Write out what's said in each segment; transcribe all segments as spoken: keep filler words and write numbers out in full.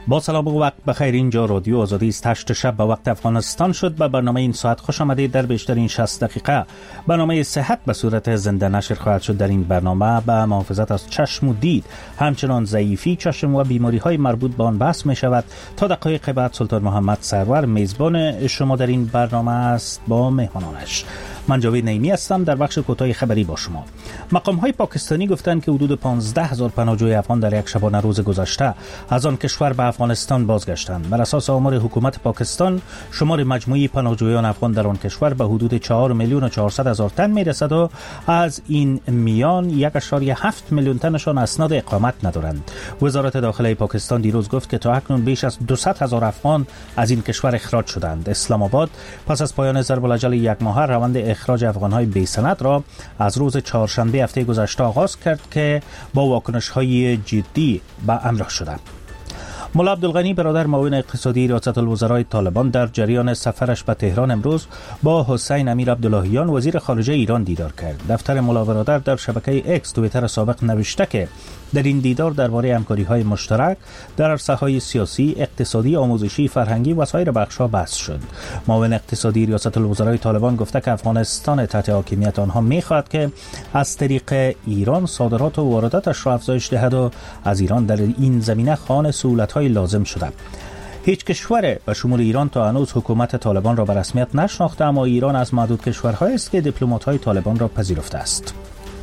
با سلام و وقت بخیر، اینجا رادیو آزادی است. هشت شب به وقت افغانستان شد. به برنامه این ساعت خوش آمدید. در بیشترین شصت دقیقه برنامه صحت به صورت زنده نشر خواهد شد. در این برنامه به محافظت از چشم و دید، همچنان ضعیفی چشم و بیماری های مربوط به آن بحث می شود. تا دقایق بعد سلطان محمد سرور میزبان شما در این برنامه است با مهمانانش. من جاوید نعیمی هستم. در بخش کوتاه خبری با شما. مقام های پاکستانی گفتند که حدود پانزده هزار پناهجوی افغان در یک شبانه روز گذشته از آن کشور به افغانستان بازگشتند. بر اساس آمار حکومت پاکستان، شمار مجموعی پناهجویان افغان در آن کشور به حدود چهار میلیون و چهارصد هزار تن میرسد و از این میان یک ممیز هفت میلیون تنشان اسناد اقامت ندارند. وزارت داخله پاکستان دیروز گفت که تا اکنون بیش از دویست هزار افغان از این کشور اخراج شدند. اسلام آباد پس از پایان ضرب الاجل یک ماهه روند اخراج افغان‌های بی سند را از روز چهارشنبه هفته گذشته آغاز کرد که با واکنش‌های جدی به همراه شده. مولا عبدالغنی برادر معاون اقتصادی ریاست الوزرای طالبان در جریان سفرش به تهران امروز با حسین امیر عبداللهیان وزیر خارجه ایران دیدار کرد. دفتر مولا برادر در شبکه اکس توییتر سابق نوشته که در این دیدار درباره همکاری‌های مشترک در عرصه‌های سیاسی، اقتصادی، آموزشی، فرهنگی و سایر بخش‌ها بحث شد. معاون اقتصادی ریاست الوزرای طالبان گفته که افغانستان تحت حاکمیت آنها می‌خواهد که از طریق ایران صادرات و وارداتش را افزایش دهد و از ایران در این زمینه خوان سهولت‌های لازم شده. هیچ کشور به شمول ایران تا هنوز حکومت طالبان را به رسمیت نشناخته، اما ایران از معدود کشورهایی است که دیپلمات‌های طالبان را پذیرفته است.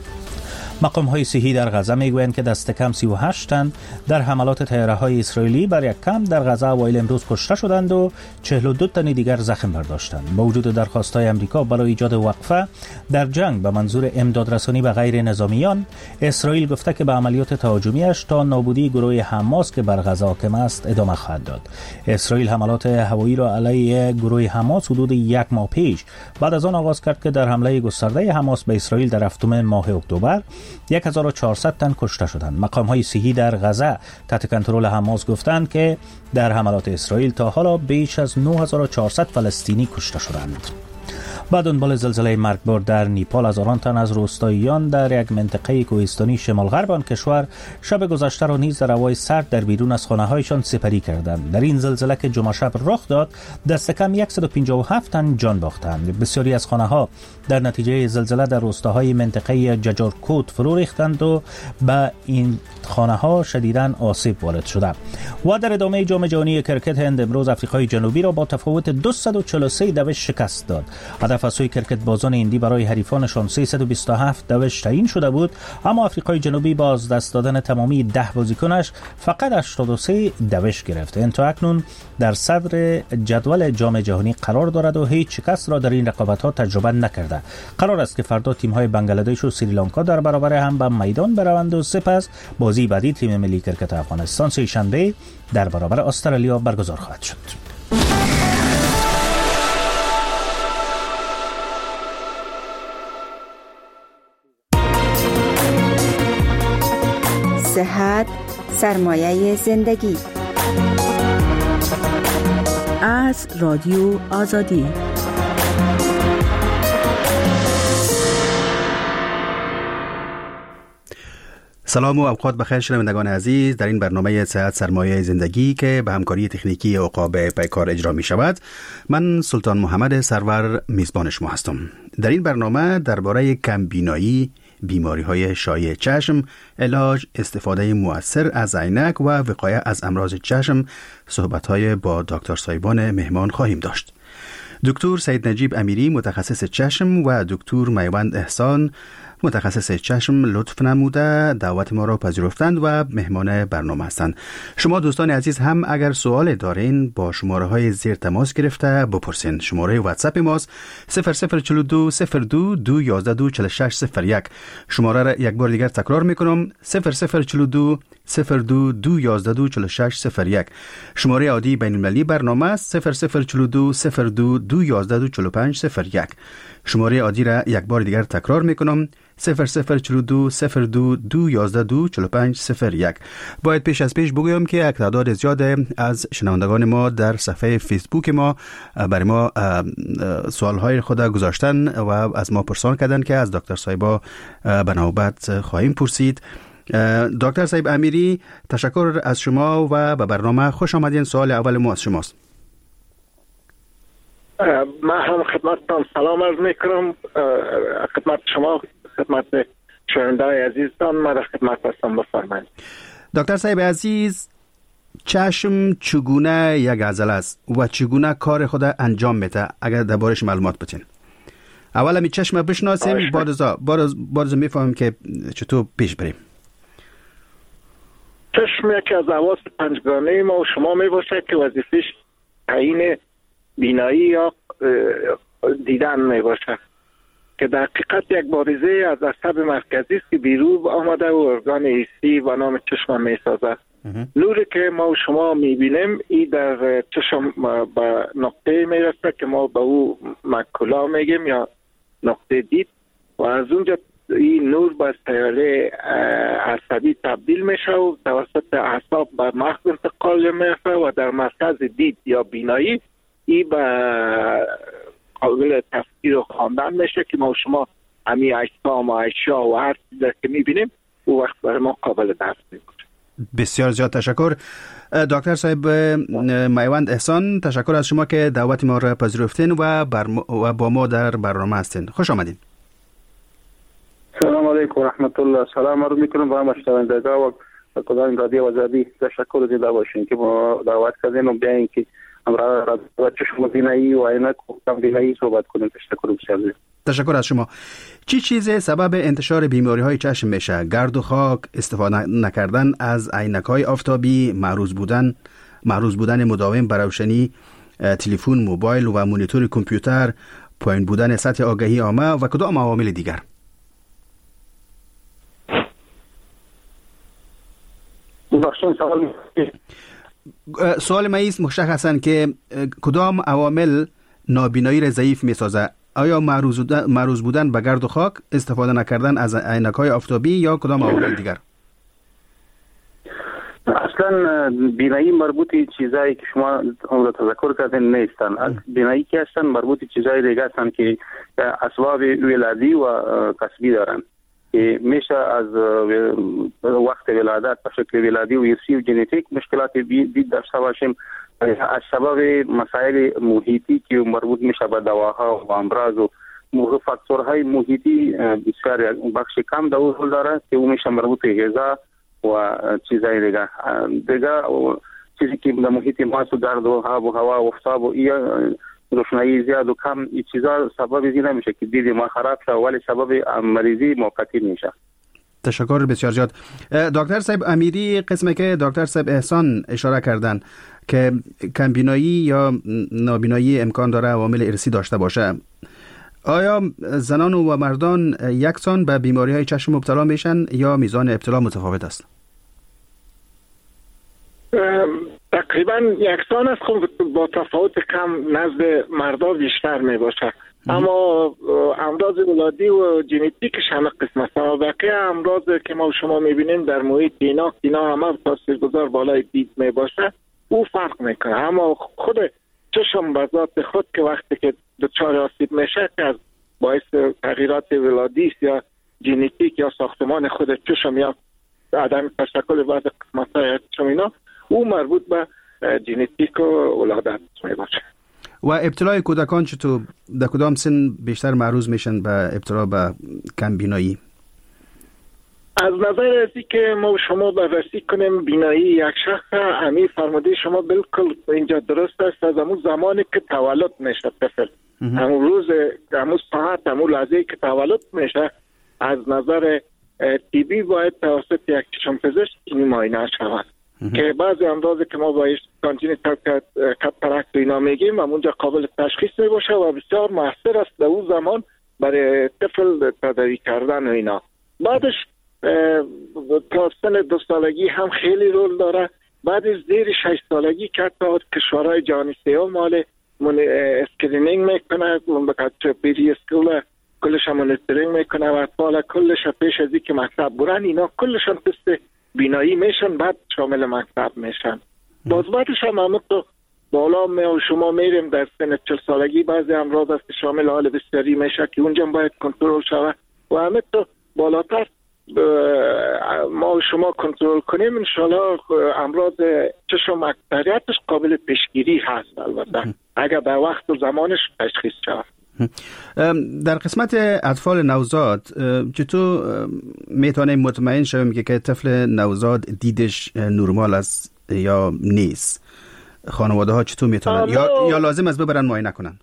مقام‌های صحی در غزه میگویند که دست کم سی و هشت تن در حملات طیاره‌های اسرائیلی بر یک کمپ در غزه اوایل امروز کشته شدند و چهل و دو تن دیگر زخم برداشتند. با وجود درخواست‌های آمریکا برای ایجاد وقفه در جنگ به منظور امدادرسانی به غیر نظامیان، اسرائیل گفته که به عملیات تهاجمی‌اش تا نابودی گروه حماس که بر غزه حاکم است ادامه خواهد داد. اسرائیل حملات هوایی را علیه گروه حماس حدود یک ماه پیش بعد از آن آغاز کرد که در حمله گسترده حماس به اسرائیل در هفتم ماه اکتبر یک هزار و چهارصد تن کشته شدند. مقام‌های صحی در غزه تحت کنترل حماس گفتند که در حملات اسرائیل تا حالا بیش از نه هزار و چهارصد فلسطینی کشته شدند. بعد دنبال زلزله مرگبار در نیپال هزاران تن از روستاییان در یک منطقه کوهستانی شمال غرب آن کشور شب گذشته را نیز در هوای سرد در بیرون از خانه‌هایشان سپری کردند. در این زلزله که جمعه شب رخ داد، دست کم صد و پنجاه و هفت تن جان باختند. بسیاری از خانه‌ها در نتیجه زلزله در روستاهای منطقه ججارکوت فرو ریختند و به این خانه‌ها شدیداً آسیب وارد شده. و در ادامه جام جهانی کرکت هند امروز آفریقای جنوبی را با تفاوت دویست و چهل و سه دوش شکست داد. هدف از سوی کرکت بازان هندی برای حریفانشان سیصد و بیست و هفت دوش تعیین شده بود، اما آفریقای جنوبی با از دست دادن تمامی ده بازیکنش فقط هشتاد و سه دوش گرفت. این تا اکنون در صدر جدول جام جهانی قرار دارد و هیچ شکست را در این رقابت‌ها تجربه نکرده. قرار است که فردا تیم‌های بنگلادش و سریلانکا در برابر هم به میدان بروند و سپس بازی بعدی تیم ملی کرکت افغانستان سه شنبه در برابر استرالیا برگزار خواهد شد. صحت سرمایه زندگی از رادیو آزادی. سلام و اوقات بخیر شنوندگان عزیز. در این برنامه صحت سرمایه زندگی که به همکاری تکنیکی عقاب پیکار اجرا می شود، من سلطان محمد سرور میزبان شما هستم. در این برنامه درباره کمبینایی، بیماری های شایع چشم، علاج، استفاده مؤثر از عینک و وقایه از امراض چشم صحبت های با دکتر صاحبان مهمان خواهیم داشت. دکتر سید نجیب امیری متخصص چشم و دکتر میوند احسان متخصص چشم لطف نموده دعوت ما را پذیرفتند و مهمان برنامه هستند. شما دوستان عزیز هم اگر سوال دارین با شماره های زیر تماس گرفته بپرسین. شماره واتساپ ماست صفر صفر چهل و دو صفر دو دو یازده دو چهل و شش صفر یک. شماره را یک بار دیگر تکرار میکنم صفر صفر چهل و دو صفر دو دو یازده دو چهل و شش صفر یک. شماره عادی بین المللی برنامه است صفر صفر چهل و دو صفر دو دو یازده دو چهل و پنج صفر یک. شماره عادی را یک بار دیگر تکرار میکنم صفر صفر چهل و دو صفر دو دو یازده دو چهل و پنج صفر یک. باید پیش از پیش بگویم که یک تعداد زیاد از شنوندگان ما در صفحه فیسبوک ما برای ما سوالهای خود گذاشتن و از ما پرسان کردن که از دکتر صاحبا به نوبت خواهیم پرسید. دکتر صاحب امیری، تشکر از شما و به برنامه خوش آمدین. سوال اول ما از شماست. من هم خدمتتان سلام عرض میکنم، خدمت شما، خدمت شنونده‌های عزیزتان. من در خدمت هستم، بفرمایید. دکتر صاحب عزیز، چشم چگونه یک عضله است و چگونه کار خود انجام میده؟ اگر دربارش معلومات بتین. اولا می چشم بشناسیم، بعد از بعد از میفهمیم که چطور پیش بریم. چشم یکی از حواس پنجگانه ما و شما می باشه که وظیفش تعیین بینایی یا دیدن می باشه، که در حقیقت یک بارزه از عصب مرکزی است که بیرون آمده و ارگان حسی و نام چشم می سازه. نوری که ما و شما می بینیم این در چشم به نقطه می رسه که ما به او مکولا میگیم یا نقطه دید، و از اونجا این نور به سیاره عصبی تبدیل میشه و توسط اعصاب به مغز انتقال میشه و در مرکز دید یا بینایی این به قابل تفکیر و خواندن میشه که ما و شما همین اجسام و اشیا و هر چیزی که میبینیم او وقت برای ما قابل درک میشه. بسیار زیاد تشکر. دکتر صاحب میوند احسان، تشکر از شما که دعوت ما را پذیرفتین و, و با ما در برنامه هستین. خوش آمدین. سلام علیکم و رحمت الله. سلام عرض میکنم به همه شنوندگان و کدام رادیو آزادی. تشکر دیده باشین که ما دعوت کردین و بیاین که امروز را چشم بینایی و عینک و کم بینایی صحبت کنیم. تشکر بسیار زیاد. تشکر از شما. چی چیز سبب انتشار بیماری های چشم میشه؟ گرد و خاک، استفاده نکردن از عینک های آفتابی، معروض بودن معروض بودن مداوم بر روشنی تلفن، موبایل و مانیتور کامپیوتر، پایین بودن سطح آگاهی عامه و کدام عوامل دیگر؟ سوال سوال ما است مشخصاً که کدام عوامل نابینایی را ضعیف میسازه؟ آیا معروض بودن به گرد و خاک، استفاده نکردن از عینک‌های آفتابی یا کدام عوامل دیگر؟ اصلا بینایی مربوط چیزایی که شما اون رو تذکر کردین نیستن. بینایی که هستن مربوط چیزای دیگه هستن که اسباب ولادی و کسبی دارن که میشه از وقت ولادت به شکل ولادی و ارثی و ژنتیک مشکلات دید داشته باشیم، از سبب مسائل محیطی که مربوط میشه به دواها و امراض و فاکتورهای محیطی بسیار بخش کم دور داره که اون میشه مربوط به غذا و چیزای دیگه دیگه چیزی که در محیط ما است، گرد و آب و هوا و آفتاب و روشنایی زیاد و کم، این چیزا سبب این نمیشه که دید ما خراب شه، ولی سبب مریضی موقتی میشه. تشکر بسیار زیاد. دکتر صاحب امیری، قسمی که دکتر صاحب احسان اشاره کردن که کمبینایی یا نابینایی امکان داره عوامل ارثی داشته باشه، آیا زنان و مردان یکسان به بیماری های چشم مبتلا میشن یا میزان ابتلا متفاوت است؟ تقریبا یکسان است، خب با تفاوت کم نزد مردا بیشتر می باشه. اما امراض ولادی و ژنتیکش همه قسم است. اما بقیه امراض که ما شما میبینیم در محیط اینا اینا همه تاثیرگذار بالای دید می باشه، او فرق میکنه. اما خود چشم به ذات خود که وقتی که دچار آسیب میشه که از باعث تغییرات ولادی یا ژنتیک یا ساختمان خود چشم یا عدم تشکل بعض قسمت‌های چشم اینا، او مربوط به ژنتیک و ولادت می باشه. و ابتلای کودکان چطور؟ در کدام سن بیشتر معروض میشن به ابتلا به کم بینایی؟ از نظر ازی که ما شما بررسی کنیم بینایی یک شخص، همین فرموده شما بالکل اینجا درست است. از همون زمانی که تولد میشه طفل، همون روز، همون ساعت، همون لحظه‌ای که تولد میشه، از نظر طبی باید توسط یک چشم پزشک این معاینه شود که بعضی امراضی که ما باید کانجنیتال کاتاراکت اینا میگیم همونجا قابل تشخیص میباشه و بسیار موثر است در اون زمان برای طفل تداوی کردن و اینا. بعدش تا سن دو سالگی هم خیلی رول داره. بعد از زیر شش سالگی که حتی کشورهای جهانی سیوم مال اسکرینینگ میکنه، بکات پیری اسکول کلش هم مونیتورینگ میکنه و اطفال کلش پیش از اینکه مکتب برن اینا کلشان تست بینایی میشن، بعد شامل مکتب میشن. باز بعدش هم همون تو بالا می و شما میریم در سن چهل سالگی بعضی امراض است که شامل حال بسیاری میشه که اونجا باید کنترل شود و همه تو بالاتر ما و شما کنترل کنیم انشالله امراض چشم اکثریتش قابل پیشگیری هست. البته اگر در وقت و زمانش تشخیص شود. در قسمت اطفال نوزاد چطور میتونیم مطمئن شویم که طفل نوزاد دیدش نرمال است یا نیست؟ خانواده ها چطور میتونن یا یا لازم است ببرن معاینه کنن؟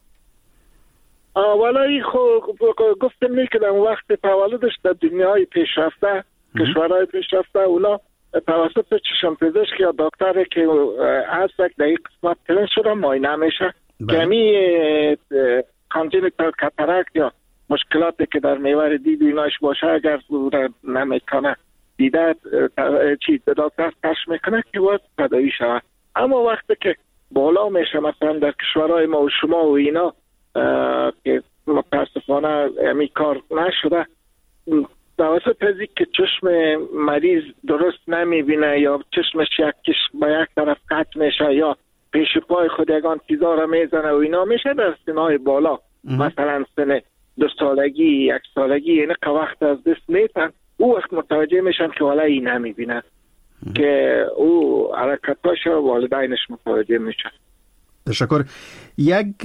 اولی خب گفتم نه که در وقت تولدش در دنیای پیشرفته کشورهای پیشرفته اونا توسط چشم پزشک یا دکتر که از یک در این قسمت ترین شده معاینه میشه. کمی کانجنیتال کاتاراکت یا مشکلاتی که در محور دید ایناش باشه اگر نمیکنه دیده چی دکتر کشف میکنه که باید تداوی شود. اما وقتی که بالا میشه مثلا در کشورهای ما و شما و اینا که متاسفانه امی کار نشده توسط از که چشم مریض درست نمیبینه یا چشمش یکیش با یک طرف قطع میشه یا پیش پای خود یگان چیزا را میزنه و اینا میشه در سنهای بالا مثلا سن دو سالگی یک سالگی یعنی که وقت از دست میتن او وقت متوجه میشن که والا این نمیبینه که او حرکتاش والدینش متوجه میشن. تشکر. یک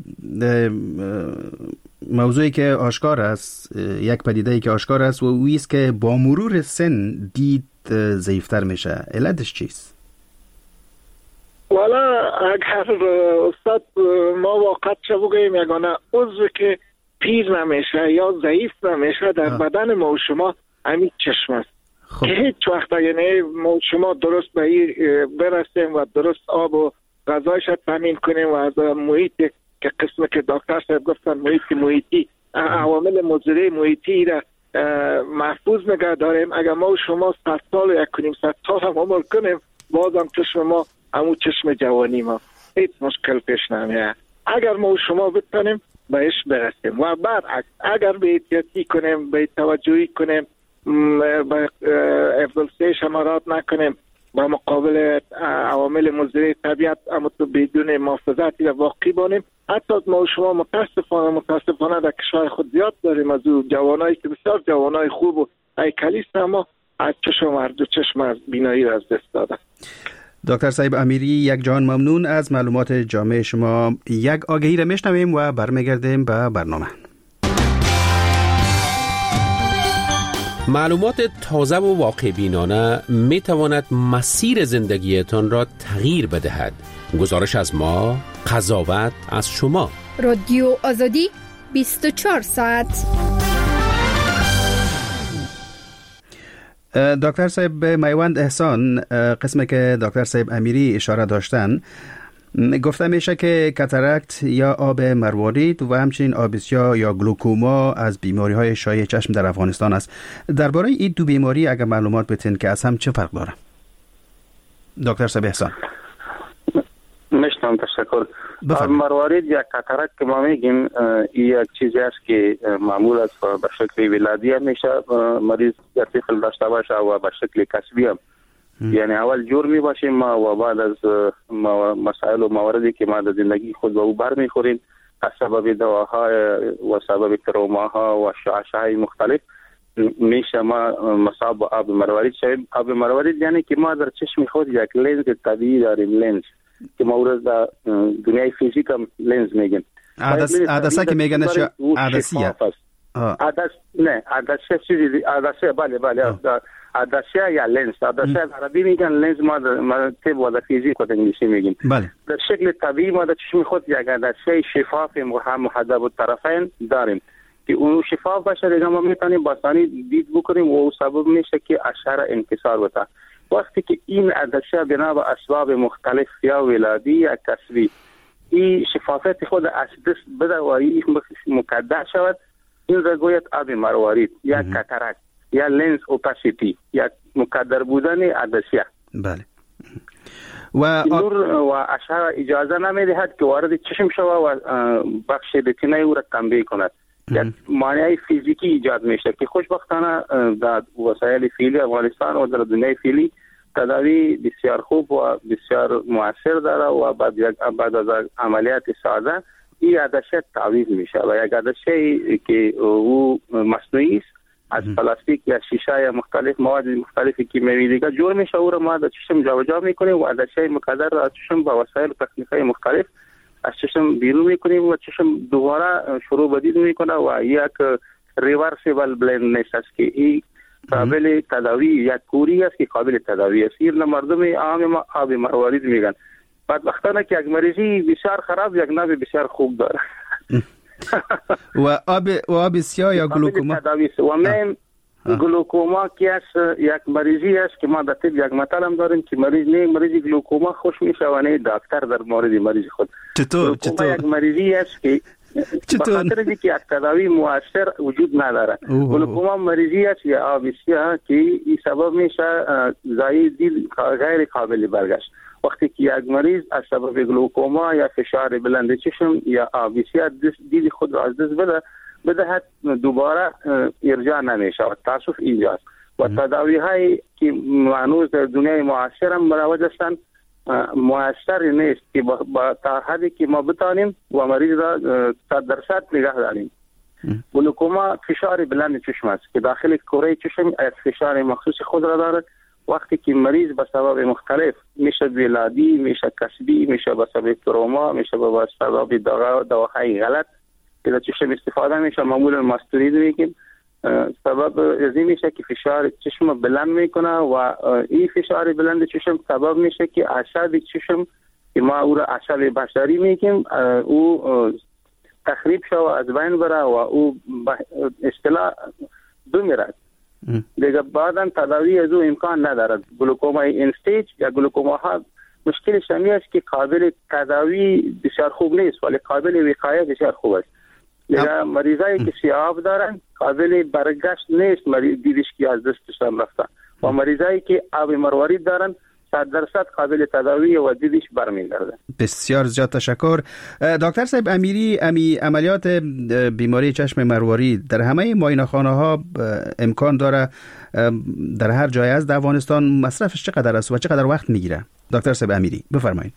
موضوعی که آشکار است، یک پدیده‌ای که آشکار است و اویی است که با مرور سن دید ضعیفتر میشه. علتش چیست؟ والا اگر استاد ما واقعا چه بگوییم یگانه عضو که پیر نمیشه یا ضعیف نمیشه در آه. بدن ما و شما همین چشم است خب. که هیچ وقت یعنی ما و شما درست به این برسیم و درست آب و غذایش تامین کنیم و از محیط که قسم که دکتر صاحب گفتن محیط محیطی عوامل مضر محیطی را محفوظ نگه داریم. اگر ما و شما صد سال و یک کنیم صد سال هم عمر کنیم بازم چشم ما همون چشم جوانی ما هیچ مشکل پیش نمیاد. اگر ما و شما بتونیم بهش برسیم و برعکس اگر به احتیاطی کنیم به توجهی کنیم به افضلسیش امارات نکنیم با مقابل عوامل مضر طبیعت اما تو بدون محافظتی و واقعی بانیم حتی ما و شما متاسفانه متاسفانه در کشور خود زیاد داریم از او جوانایی که بسیار جوانای خوب و هیکلیست اما از چشم مرد و چشم از بینایی را از دست دادن. دکتر صاحب امیری یک جان ممنون از معلومات جامع شما. یک آگهی را میشنویم و برمیگردیم به برنامه. معلومات تازه و واقع بینانه می تواند مسیر زندگیتان را تغییر بدهد. گزارش از ما، قضاوت از شما. رادیو آزادی بیست و چهار ساعت. دکتر صاحب میوند احسان، قسمی که دکتر صاحب امیری اشاره داشتن گفته میشه که کاتاراکت یا آب مروارید و همچنین آبسیا یا گلوکوما از بیماری های شایع چشم در افغانستان است. درباره این دو بیماری اگر معلومات بتین که از هم چه فرق داره؟ دکتر صاحب احسان. مشتم تشکر. آب مروارید یا کاتاراکت که ما میگیم این یک چیزی است که معمول است به شکل ولادی میشه مریض یا طفل داشته باشه و به شکل کسبی هم یعنی اول جور می باشیم و بعد از مسائل و مواردی که ما در زندگی خود به او بر میخوریم از سبب دواها و سبب تروماها و شعشهای مختلف میشه ما مصاب با آب مروارید شویم. آب مروارید یعنی که ما در چشم خود یک لنز طبیعی داریم، لنز که ما ورز در دنیای فیزیک هم لنز میگیم. عدسه که میگنش عدسیه؟ عدس نه عدسه چیزی عدسه بله بله عدسه یا لنز. عدسه در عربی میگن لنز، ما در طب و در فیزیک و در انگلیسی میگیم. بله. در شکل طبیعی ما در چشم خود یک عدسه شفاف محدب الطرفین داریم که اون شفاف باشه دیگه ما میتونیم با آسانی دید بکنیم و او سبب میشه که اشعه انکسار بده. وقتی که این عدسه بنا به اسباب مختلف یا ولادی یا کسبی این شفافیت خود از دست بده و این مکدر شود، این را گوید آب مروارید یا کاتاراکت یا لنز اوپاسیتی یا مکدر بودن عدسیه. بله. و نور و اشعه اجازه نمیدهد که وارد چشم شود و بخش رتینه او را تنبیه کند. یک مانع فیزیکی ایجاد میشه که خوشبختانه در وسایل فعلی افغانستان و در دنیای فعلی تداوی بسیار خوب و بسیار مؤثر داره و بعد بعد از عملیات ساده این عدسه تعویض میشه و یک عدسه که او مصنوعی است از پلاستیک یا شیشه یا مختلف مواد مختلف کیمیایی دیگه جور میشه او را ما در چشم جابجا میکنیم و عدسه مقدار را چشم با وسایل تکنیکی مختلف از چشم بیرون میکنیم و چشم دوباره شروع به دید میکنه و یک ریورسیبل بلایندنس است که این قابل تداوی یک کوری است که قابل تداوی است. این مردم عام ما آب مروارید میگن. بعد وقتانه که یک مریضی بسیار خراب یک ناب بسیار خوب داره و آب و آب سیاه یا گلوکوما و من گلوکوما که است یک مریضی است که ما در طب یک مطلب هم داریم که مریض نه مریض گلوکوما خوش میشه و نه دکتر در مورد مریض خود. چطور چطور یک مریضی است که چطور به خاطر اینکه یک تداوی مؤثر وجود نداره. گلوکوما مریضی است یا آب سیاه که این سبب میشه زاید دید غیر قابل برگشت. وقتی که یک مریض از سبب گلوکوما یا فشار بلند چشم یا آب سیاه دید خود را از دست بده بدهد دوباره ارجاع نمیشه و تاسف اینجاست و تداوی هایی که معنوز در دنیای معاصر هم مروج هستند مؤثر نیست که با تا حدی که ما بتانیم و مریض را صد درصد نگه داریم. گلوکوما فشار بلند چشم است که داخل کره چشم یک فشار مخصوص خود را دارد. وقتی که مریض به سبب مختلف میشه ولادی میشه کسبی میشه به سبب تروما میشه به سبب دواهای غلط که در چشم استفاده میشه معمولا ماستورید میگیم سبب ازی میشه که فشار چشم بلند میکنه و این فشار بلند چشم سبب میشه که اعصاب چشم که ما او را اعصاب بصری میگیم او تخریب شو از بین بره و او اصطلاح بمیرد دیگه. بعداً تداوی از او امکان ندارد. گلوکوما این استیج یا گلوکوما ها مشکلش همی است که قابل تداوی بسیار خوب نیست ولی قابل وقایه بسیار خوب است. دیگه مریضایی که سیاه دارن قابل برگشت نیست مریض دیدش که از دستشان رفته و مریضایی که آب مروارید دارن صد درصد قابل تداوی و دیدش برمیگرده. بسیار زیاد تشکر. دکتر صاحب امیری، امی عملیات بیماری چشم مروارید در همه معاینه‌خانه ها امکان داره در هر جای از افغانستان مصرفش چقدر است و چقدر وقت میگیره؟ دکتر صاحب امیری بفرمایید.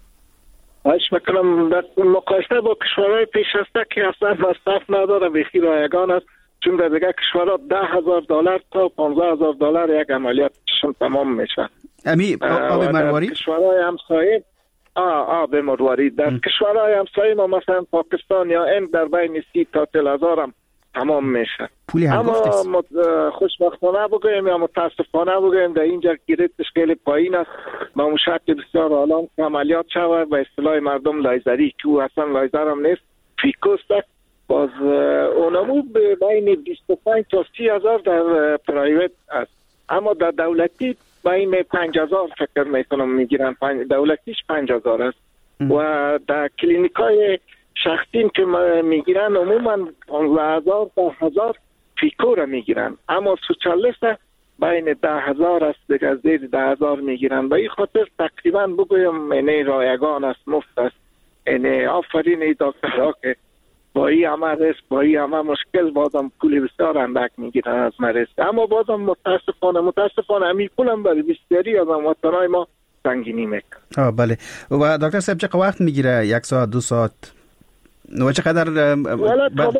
خواهش میکنم. در مقایسه با کشورهای پیشرفته که اصلا مصرف نداره بخی رایگان است، چون در دیگه کشورها ده هزار دلار تا پانزده هزار دلار یک عملیات چشم تمام میشه. امی آب مروارید؟ کشورهای همسایه آه آب مروارید در کشورهای همسایه ما مثلا پاکستان یا هند در بین سی تا چهل هزار هم تمام میشه. پولی هم اما مت... خوشبختانه بگویم یا متاسفانه بگویم در اینجا گیریتش خیلی پایین است. با مشکل بسیار الان عملیات شود به اصطلاح مردم لایزری که او اصلا لایزر هم نیست فیکوست باز اونمو به بین بیست و پنج تا سی هزار در پرایوت است، اما در دولتی بین پنج هزار فکر میکنم میگیرن. دولتیش پنج هزار است و در کلینیکای شخصی که میگیرن عموما پانزده هزار تا هزار فیکو را میگیرن، اما سوچالیست بین ده هزار است دیگه زیر ده هزار میگیرن. به این خاطر تقریبا بگویم اینه رایگان است، مفت است. اینه آفرین ای دکترها که با این همه رسک با این همه مشکل بازم پولی بسیار اندک میگیرن از مریض، اما بازم متاسفانه متاسفانه همین پولم برای بسیاری از هموطنهای ما سنگینی میکنه. آه بله. و دکتر صاحب چقدر وقت میگیره؟ یک ساعت دو ساعت و چقدر ب...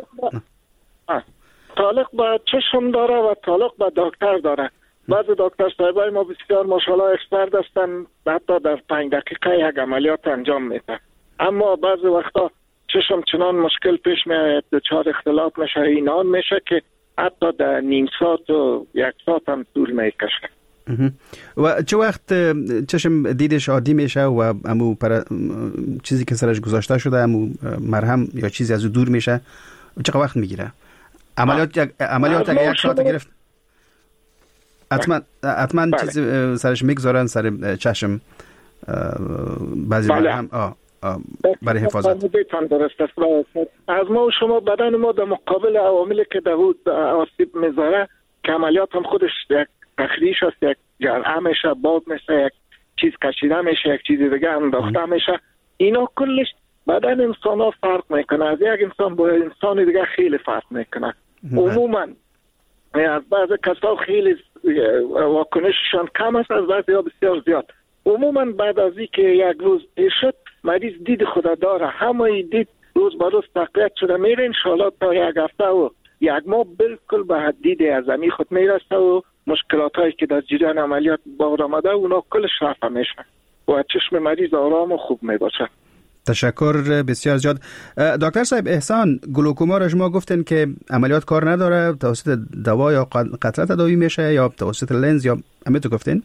تعلق به چشم داره و تعلق به دکتر داره. بعض دکتر صاحبای ما بسیار ماشاءالله اکسپرت هستن، حتی در پنج دقیقه یک عملیات انجام میده، اما بعض وقتا چشم چنان مشکل پیش میاد دچار اختلاط میشه اینان میشه که حتی در نیم ساعت و یک ساعت هم طول میکشه. و چه وقت چشم دیدش عادی میشه و امو پر... چیزی که سرش گذاشته شده امو مرهم یا چیزی از او دور میشه چقدر وقت میگیره؟ عملیات یک عملیات اگه یک ساعت گرفت حتما حتما بله. چیزی سرش میگذارن سر چشم بعضی بله. مرهم آه برای حفاظت. از ما و شما بدن ما در مقابل عواملی که در آسیب میذاره که عملیات هم خودش یک تخریش است، یک جرعه میشه، باد میشه، یک چیز کشیده میشه، یک چیز دیگه انداخته میشه، اینا کلش بدن انسان ها فرق میکنه، از یک انسان با انسان دیگه خیلی فرق میکنه. عموما از بعض کسا خیلی واکنششان کم است، از بعضی ها بسیار زیاد. عموما بعد از این که یک روز شد مریض دید خدا داره، همه دید روز با روز تقویت شده میره، انشاءالله تا یک هفته و یک ماه بالکل به حدید اعظمی خود میرسه و مشکلات هایی که در جریان عملیات بار آمده اونا کلش رفع میشه و چشم مریض آرام و خوب میباشه. تشکر بسیار زیاد. دکتر صاحب احسان، گلوکوما را شما گفتین که عملیات کار نداره، توسط دوا یا قطره تداوی میشه یا توسط لنز یا همه تو گفتین؟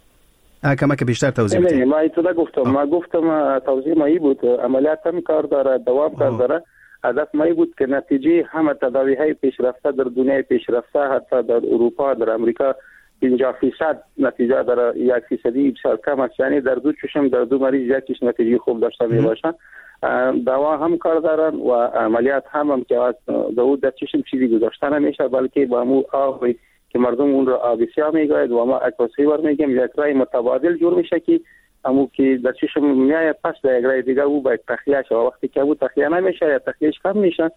کما که بیشتر توضیح بدید. نه ما ایتو گفتم ما گفتم توضیح ما ای بود عملیات هم کار داره، دوا هم کار داره. هدف ما ای بود که نتیجه همه تداوی های پیشرفته در دنیای پیشرفته حتی در اروپا در امریکا پنجاه فیصد نتیجه داره، یک فیصدی بسیار کم است، یعنی در دو چشم در دو مریض یکیش نتیجه خوب داشته می باشه. دوا هم کار دارن و عملیات هم هم که دو در چشم چیزی گذاشته نمیشه بلکه با مو آبی که مردم اون رو آبیسیا میگوید و ما اکوسی ور میگیم یک رای متبادل جور میشه که همون که در چشم میاد پس در یک رای دیگه او باید تخلیه شه، وقتی که او تخلیه نمیشه یا تخلیهش کم میشه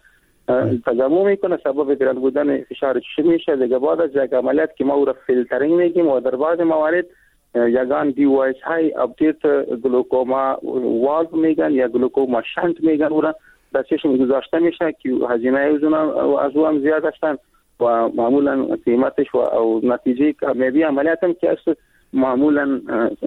تجمع میکنه سبب گران بودن فشار چشم میشه دیگه. بعد از یک عملیات که ما او را فیلترینگ میگیم و در بعض موارد یگان دیوایس های اپدیت گلوکوما والو میگن یا گلوکوما شنت میگن او را در چشم گذاشته میشه که هزینه از او هم زیاد هستند و معمولا قیمتش و او نتیجه کامیابی عملیات هم که است معمولا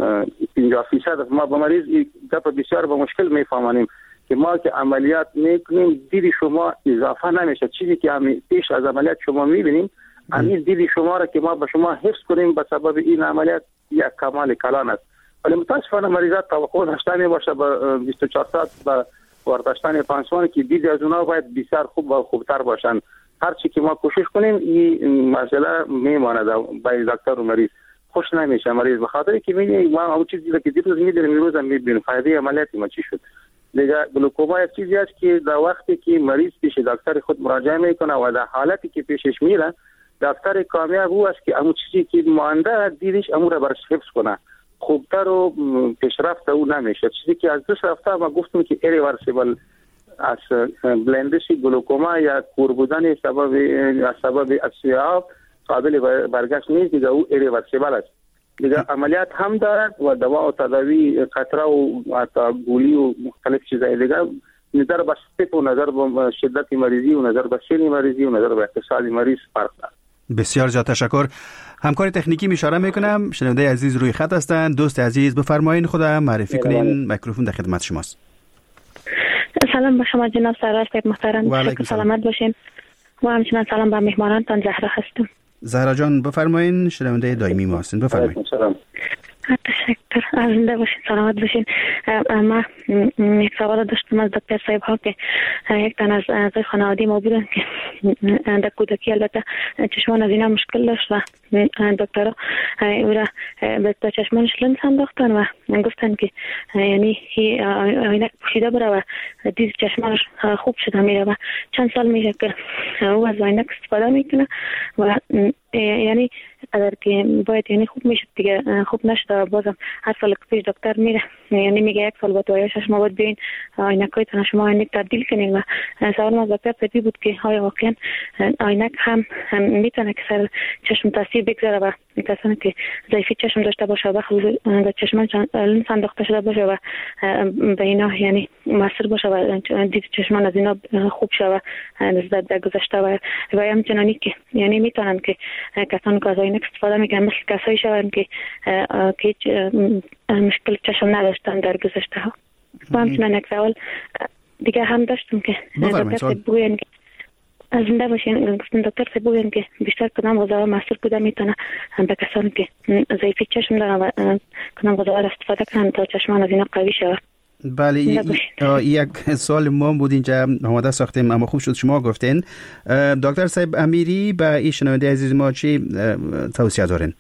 پنجاه فیصد ما به مریض گپ بسیار به مشکل میفهمانیم که ما که عملیات میکنیم دید شما اضافه نمیشه، چیزی که پیش از عملیات شما میبینیم همین دید شما را که ما به شما حفظ کنیم به سبب این عملیات یک کمال کلان است. ولی متاسفانه مریضات توقع داشتن باشه به بیست و چهار ساعت به ورداشتن پانسمان که دید از اونها باید بسیار خوب و خوبتر باشن. هر چی که ما کوشش کنیم این مسئله میماند برای دکتر و مریض خوش نمیشه مریض به خاطر که میگه ما اون چیزی که دیروز میدونیم امروز هم میبینیم فایده عملیات ما چی شد. دیگه گلوکوما یک چیزی است که در وقتی که مریض پیش دکتر خود مراجعه میکنه و در حالتی که پیشش میره دکتر کامیاب او است که اون چیزی که مانده دیدش امور را برش حفظ کنه، خوبتر و پیشرفت او نمیشه. چیزی که از دو رفته ما گفتم که ایریورسیبل از بلندشی گلوکوما یا کور بودن سبب از سبب اصیاب قابل برگشت نیست دیگه، او ایریورسیبل است دیگه. عملیات هم دارد و دوا و تداوی قطره و گولی و مختلف چیزای دیگه نظر به استپ و نظر به شدت مریضی و نظر به سن مریضی و نظر به اقتصاد مریض فرق دارد. بسیار زیاد تشکر. همکار تکنیکی اشاره میکنم شنونده عزیز روی خط هستند. دوست عزیز بفرمایید خود معرفی کنین، میکروفون در خدمت شماست. سلام به شما جناب سرور صاحب محترم، سلامت باشین و همچنین سلام به مهمانانتان. زهرا هستم. زهرا جان بفرمایید، شنونده دائمی ما هستین، بفرمایید. تشکر، زنده باشین، سلامت باشین. ما یک سوال داشتم از دکتر صاحب ها که یک تن از اعضای خانواده ما بودن که در کودکی البته چشمان از اینا مشکل داشت و دکترها او را به چشمانش لنز انداختن و گفتن که یعنی عینک پوشیده بره و دید چشمانش خوب شده میره و چند سال میشه که او از عینک استفاده میکنه و یعنی اگر که باید یعنی خوب میشه دیگه خوب نشده بازم هر سال که پیش دکتر میره یعنی میگه یک سال با تو شما باید بیاین عینکایتون شما عینک تبدیل کنین و سوال از دکتر پدی بود که آیا واقعا عینک هم, هم میتونه که سر چشم تاثیر بگذاره و کسانی که ضعیفی چشم داشته باشه و خصوصا در چشمان لنز انداخته شده باشه و به اینا یعنی مؤثر باشه و دید چشمان از اینا خوب شه و نسبت در گذشته و و همچنانی که یعنی میتونن که کسانی که از عینک استفاده میکنن مثل کسایی شون که که مشکل چشم نداشتن در گذشته ها. و همچنان یک سوال دیگه هم داشتم که دکتر بگوین که از زنده باشین، گفتن دکتر بگوین که بیشتر کدام غذا مؤثر بوده میتونه به کسانی که ضعیفی چشم دارن و کدام غذا استفاده کنن تا چشمان از اینا قوی شود. بله یک سوال ما بود اینجا آماده ساختیم اما خوب شد شما گفتین. دکتر صاحب امیری به این شنونده عزیز ما چی توصیه دارین؟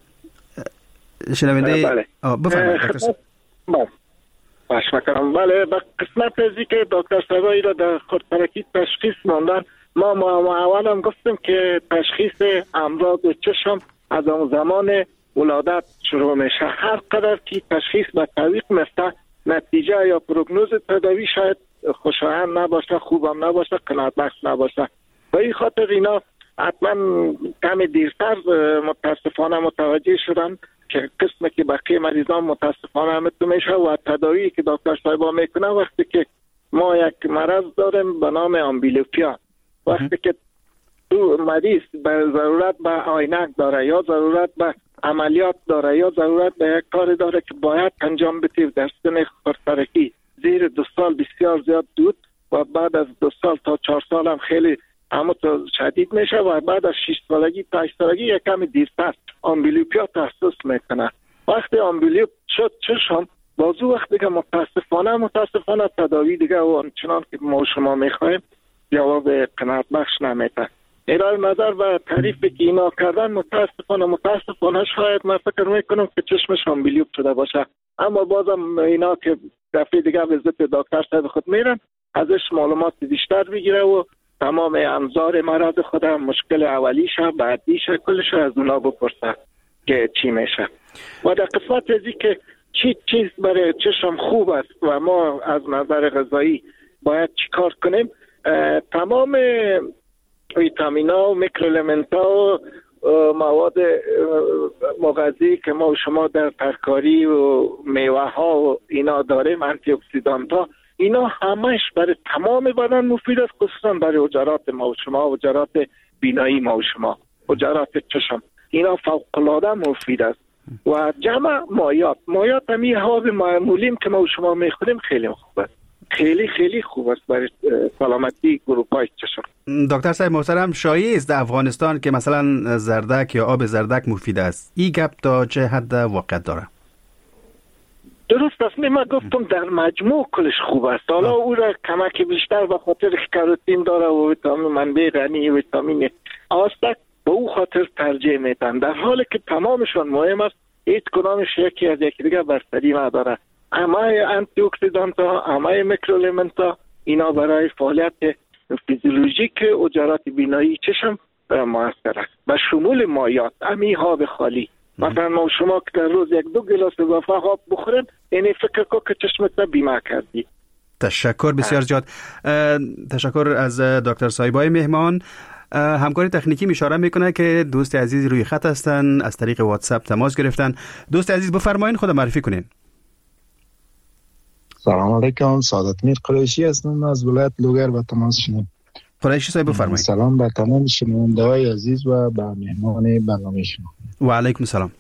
شنونده بله بفرمایید دکتر صاحب. بله باش میکنم. بله به قسمت ازی که دکتر صاحبایی را در خودپرکی تشخیص ماندن ما ما اول هم گفتیم که تشخیص امراض چشم از اون زمان ولادت شروع میشه. هر قدر که تشخیص به تعویق میفته نتیجه یا پروگنوز تداوی شاید خوشایند نباشه، خوبم نباشه، قناعت بخش نباشه. به این خاطر اینا حتما کمی دیرتر متاسفانه متوجه شدن که قسمی که بقیه مریضان متاسفانه همتون میشه و تداوی که دکتر صاحبا میکنه وقتی که ما یک مرض داریم به نام آمبلیوپیا، وقتی که تو مریض به ضرورت به عینک داره یا ضرورت به عملیات داره یا ضرورت به یک کار داره که باید انجام بده در سن خردسالگی زیر دو سال بسیار زیاد دود و بعد از دو سال تا چهار سال هم خیلی اما شدید میشه و بعد از شش سالگی تا هشت سالگی یک کمی دیرتر آمبلیوپیا تحسس میکنه. وقتی آمبلیوپ شد چشم بازو وقت دیگه متاسفانه متاسفانه تداوی دیگه و آنچنان که ما شما میخوایم جواب قناعت بخش نمیده. ارائه نظر و تعریفی که اینا کردن متاسفانه متاسفانه شاید من فکر میکنم که چشمش آمبلیوپ شده باشه، اما بازم اینا که دفعه دیگه به ضد دکتر صاحب خود میرن ازش معلومات بیشتر بگیره و تمام انظار مرض خودم مشکل اولیش بعدیش کلش از اونا بپرسه که چی میشه و در قسمت ازی که چی چیز برای چشم خوب است و ما از نظر غذایی باید چی کار کنیم. تمام ویتامینا و میکروالمنتا و مواد مغذی که ما و شما در ترکاری و میوه ها و اینا داریم، آنتی اکسیدانت ها، اینا همش برای تمام بدن مفید است، خصوصا برای حجرات ما و شما و حجرات بینایی ما و شما حجرات چشم. اینا فوق العاده مفید است و جمع مایات مایات همی حاب معمولیم که ما و شما میخوریم خیلی خوب است، خیلی خیلی خوب است برای سلامتی گروپای چشم. دکتر صاحب محترم، شایع است در افغانستان که مثلا زردک یا آب زردک مفید است. این گپ تا چه حد واقعیت داره؟ درست است. من گفتم در مجموع کلش خوب است. حالا او را کمک بیشتر به خاطر کاروتین داره و ویتامین منبع غنی ویتامین آستک به او خاطر ترجیح میدن، در حالی که تمامشون مهم است. هیچ کدامش یکی از یکی دیگه برتری نداره. همه آنتی اکسیدانت ها، همه میکروالمنت ها، اینا برای فعالیت فیزیولوژیک حجرات بینایی چشم موثر است. به شمول مایات امی آب خالی، مثلا ما شما که در روز یک دو گلاس اضافه آب بخورید، یعنی فکر کن که چشمت بیمه کردی. تشکر بسیار زیاد. تشکر از دکتر صایبای مهمان. همکاری تکنیکی اشاره میکنه که دوست عزیز روی خط هستن، از طریق واتساپ تماس گرفتن. دوست عزیز بفرمایید، خود معرفی کنین. سلام علیکم، سعادت میر قریشی هستم از ولایت لوگر و تماس شما. قریشی صاحب بفرمایید. سلام به تمام شنونده‌های عزیز و به مهمان برنامه شما. و علیکم السلام.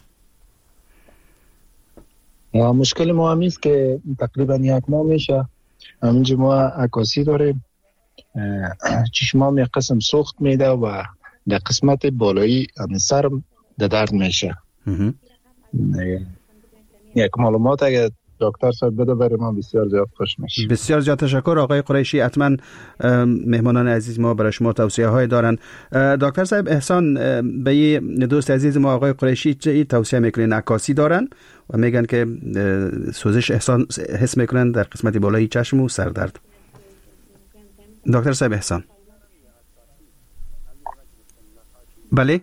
مشکل ما هم است که تقریبا یک ماه میشه همینجا ما عکاسی داریم، چشمام یک قسم سوخت میده و در قسمت بالایی سرم درد میشه. یک معلومات اگه دکتر صاحب بده برای ما بسیار زیاد خوش میشه. بسیار زیاد تشکر آقای قریشی. حتما مهمانان عزیز ما برای شما توصیه های دارن. دکتر صاحب احسان، به دوست عزیز ما آقای قریشی چه توصیه میکنین؟ عکاسی دارن و میگن که سوزش احسان حس میکنن در قسمت بالایی چشم و سردرد. دکتر صاحب احسان. بله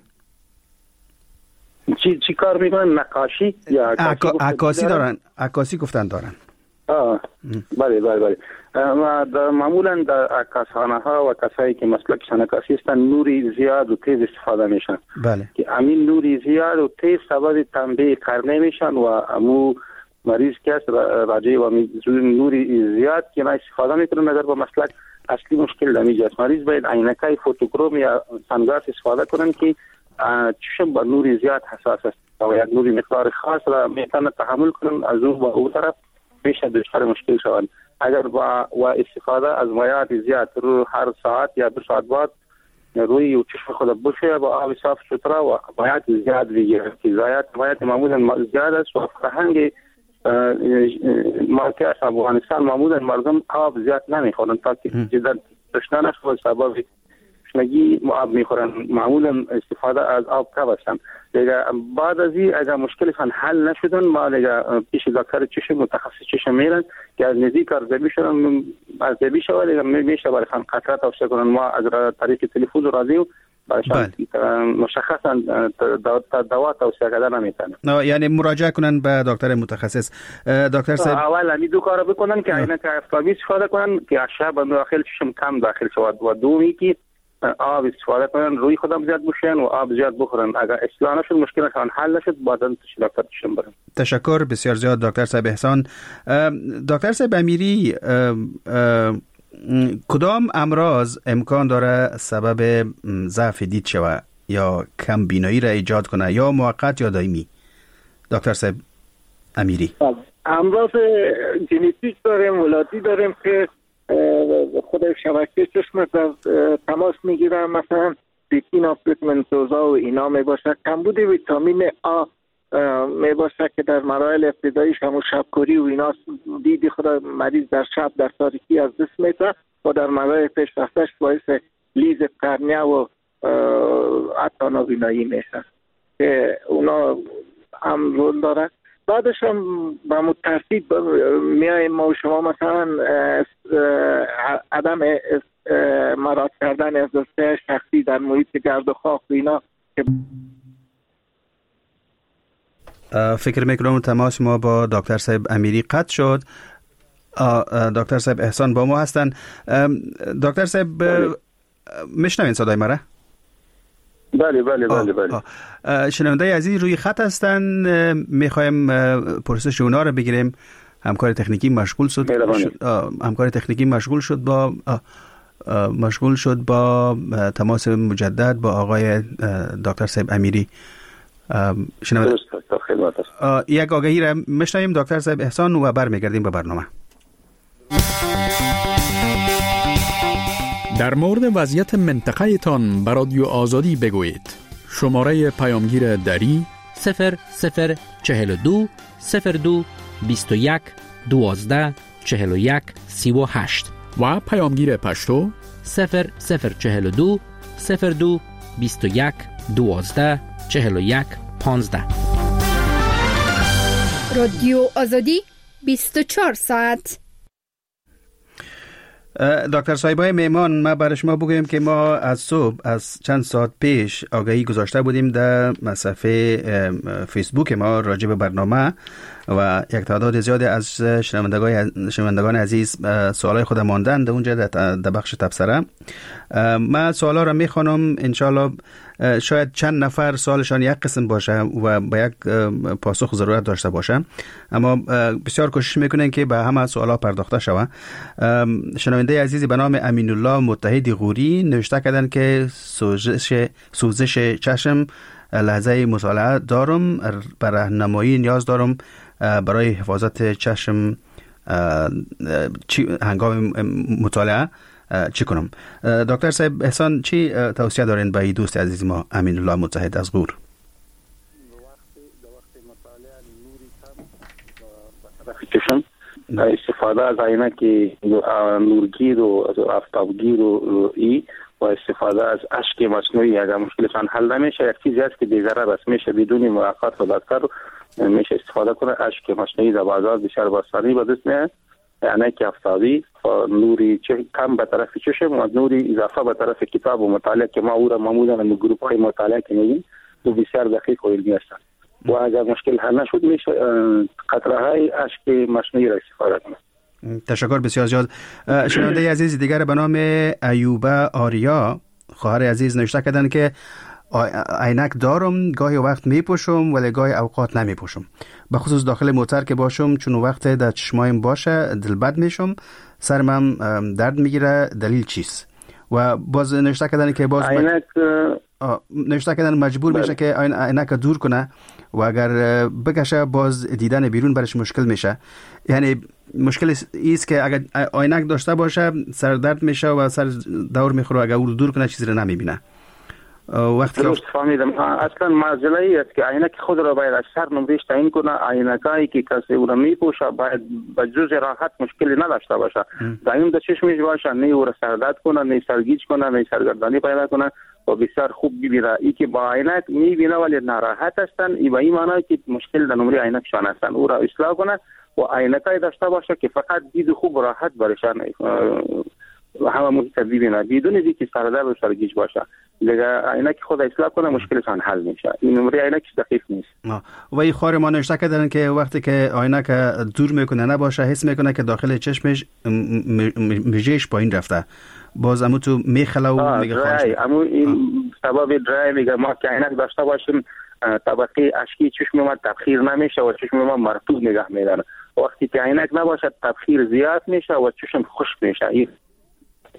چی چی کار میکنن؟ نقاشی یا عکاسی, عکاسی دارن؟ عکاسی گفتن دارن. آه بله بله بله. معمولا در عکاسخانه ها و کسایی که مسلکشان عکاسی هستن نوری زیاد و تیز استفاده میشن. بله. که همین نوری زیاد و تیز سبب تنبیه قرنه میشن و امو مریض که است راجع و نوری زیاد که ما استفاده میکنن نظر با مسلک اصلی مشکل دمیج است. مریض باید عینکای فوتوکروم یا سنگلاس استفاده کنن که چشم با نوری زیاد حساس است و یک نوری مقدار خاص را میتونه تحمل کنن، از اون و او طرف میشه دچار مشکل شوند. اگر با و استفاده از مایات زیاد رو هر ساعت یا دو ساعت بعد روی و چشم خود بشه با آب صاف سوتره و مایات زیاد بگیره که زیاد مایات معمولا زیاد است و فرهنگ مارکه از افغانستان معمولا مردم آب زیاد نمیخورن تا که جدا تشنه نشه و سبب تشنگی آب میخورن، معمولا استفاده از آب کم هستن. دیگه بعد از این اگر مشکلشان حل نشدن ما دیگه پیش دکتر چشم متخصص چشم میرن که از نزدیک ارزیابی شدن ارزیابی شود دیگه میشه برای خان قطره توصیه کنن. ما از طریق تلفن و رادیو برایشان مشخصا دوا توصیه کردن نمیتونن، یعنی مراجعه کنن به دکتر متخصص. دکتر صاحب اول همین دو کار بکنن که عینک آفتابی استفاده کنن که اشعه به داخل چشم کم داخل شود و دومی که آب استفاده کنن روی خودم زیاد بشن و آب زیاد بخورن. اگر اصلاح نشد مشکلشان حل نشد بعداً دکتر چشم برن. تشکر بسیار زیاد دکتر صاحب احسان. دکتر صاحب امیری، کدام امراض امکان داره سبب ضعف دید شود یا کم بینایی را ایجاد کنه، یا موقت یا دائمی؟ دکتر صاحب امیری. امراض ژنتیک داریم، ولادتی داریم که خود شبکه چشم در تماس میگیرن، مثلا ریتینا پیگمنتوزا و اینا می باشه. کمبود ویتامین آ می باشه که در مراحل ابتداییش همون شبکوری و اینا دیدی خود مریض در شب در تاریکی از دست میده و در مراحل پیشرفتش باعث لیز قرنیه و حتی نابینایی میشه که اونا هم رول داره. بعدش هم با مترتیب میایم ما و شما مثلا عدم مراد کردن از دسته شخصی در محیط گرد و خاک و اینا. فکر میکنم تماس ما با دکتر صاحب امیری قطع شد. دکتر صاحب احسان با ما هستن. دکتر صاحب میشنوین صدای ما را؟ بله بله بله بله. شنونده عزیز روی خط هستن، میخوایم پرسش اونا رو بگیریم. همکار تکنیکی مشغول شد همکار تکنیکی مشغول شد با مشغول شد با تماس مجدد با آقای دکتر صاحب امیری. شنونده یک آگهی را میشنویم دکتر صاحب احسان و برمیگردیم به برنامه. در مورد وضعیت منطقه تان بر رادیو آزادی بگویید. شماره پیامگیر دری صفر صفر چهل و دو صفر دو بیست و یک دوازده چهل و یک سی و هشت و پیامگیر پشتو صفر صفر چهل و دو صفر دو بیست و یک دوازده چهل و یک پانزده. رادیو آزادی بیست و چهار ساعت. دکتر صاحبای میمان، ما برای شما بگویم که ما از صبح از چند ساعت پیش آگهی گذاشته بودیم در صفحه فیسبوک ما راجع به برنامه و یک تعداد زیادی از شنوندگان عزیز سوالای خود ماندن در اونجا در بخش تبصره. من سوالا را میخوانم، انشالله شاید چند نفر سوالشان یک قسم باشه و با یک پاسخ ضرورت داشته باشه، اما بسیار کوشش میکنن که به همه سوالا پرداخته شود. شنونده عزیزی به نام امین الله متحدی غوری نوشته کردن که سوزش سوزش چشم لحظه مطالعه دارم، برای راهنمایی نیاز دارم برای حفاظت چشم هنگام مطالعه چی کنم؟ دکتر صاحب احسان چی توصیه دارین به دوست عزیز ما امین الله متحد از غور؟ چشم استفاده از عینک نورگیر و آفتابگیر و ای و استفاده از اشک مصنوعی اگر مشکلشان حل نمیشه، یک چیزی است که بی‌ضرر است، میشه بدون ملاقات با دکتر میشه استفاده کنه. اشک مصنوعی در بازار بسیار باسانی به دست میاد، عینک آفتابی نوری چه کم به طرف چشم و نوری اضافه به طرف کتاب و مطالعه که ما او را معمولا در گروه های مطالعه که میگیم تو بسیار دقیق و علمی هستند و اگر مشکل حل نشد میشه قطره های اشک مصنوعی را استفاده کنه. تشکر بسیار زیاد. شنونده عزیز دیگر به نام ایوبه آریا خواهر عزیز نوشته کردن که عینک دارم، گاهی وقت میپوشم ولی گاهی اوقات نمیپوشم، به خصوص داخل موتر که باشم، چون وقت در چشمایم باشه دلبد میشم، سرم درد میگیره، دلیل چیست؟ و باز نوشته کردن که باز عینک نوشته کردن مجبور میشه که عینک دور کنه و اگر بکشه باز دیدن بیرون برش مشکل میشه. یعنی مشکل ایست که اگر عینک داشته باشه سر درد میشه و سر دور میخوره، اگر او دور کنه چیزی رو نمیبینه. وقتی درست فهمیدم. اصلا مسئله ای است که عینک خود را باید از سر نمرش تعیین کنه. عینکایی که کسی او را میپوشه باید به جز راحت مشکلی نداشته باشه، دائم در چشمش باشه، نه او را سردرد کنه، نه سرگیج کنه، نه سرگردانی پیدا کنه و بسیار خوب ببینه. ای که با عینک میبینه ولی ناراحت هستن، ای به این معنی که مشکل در نمره عینکشان هستن، او را اصلاح کنه و عینکای داشته باشه که فقط دید خوب و راحت برشان همه محیط ببینه بدون اینکه سردرد و سرگیج باشه. دیگه عینک خود اصلاح کنه مشکلشان حل میشه. این نمره عینک دقیق نیست. و این خواهر ما نوشته کردن که وقتی که عینک دور میکنه نباشه، حس میکنه که داخل چشمش مژهش پایین رفته، باز امو تو میخله و میگه خواهش امو این سبب درای میگه ما که عینک داشته باشیم طبقه اشکی چشم ما تبخیر نمیشه و چشم ما مرطوب نگاه میداره. وقتی که عینک نباشه تبخیر زیاد میشه و چشم خشک میشه. این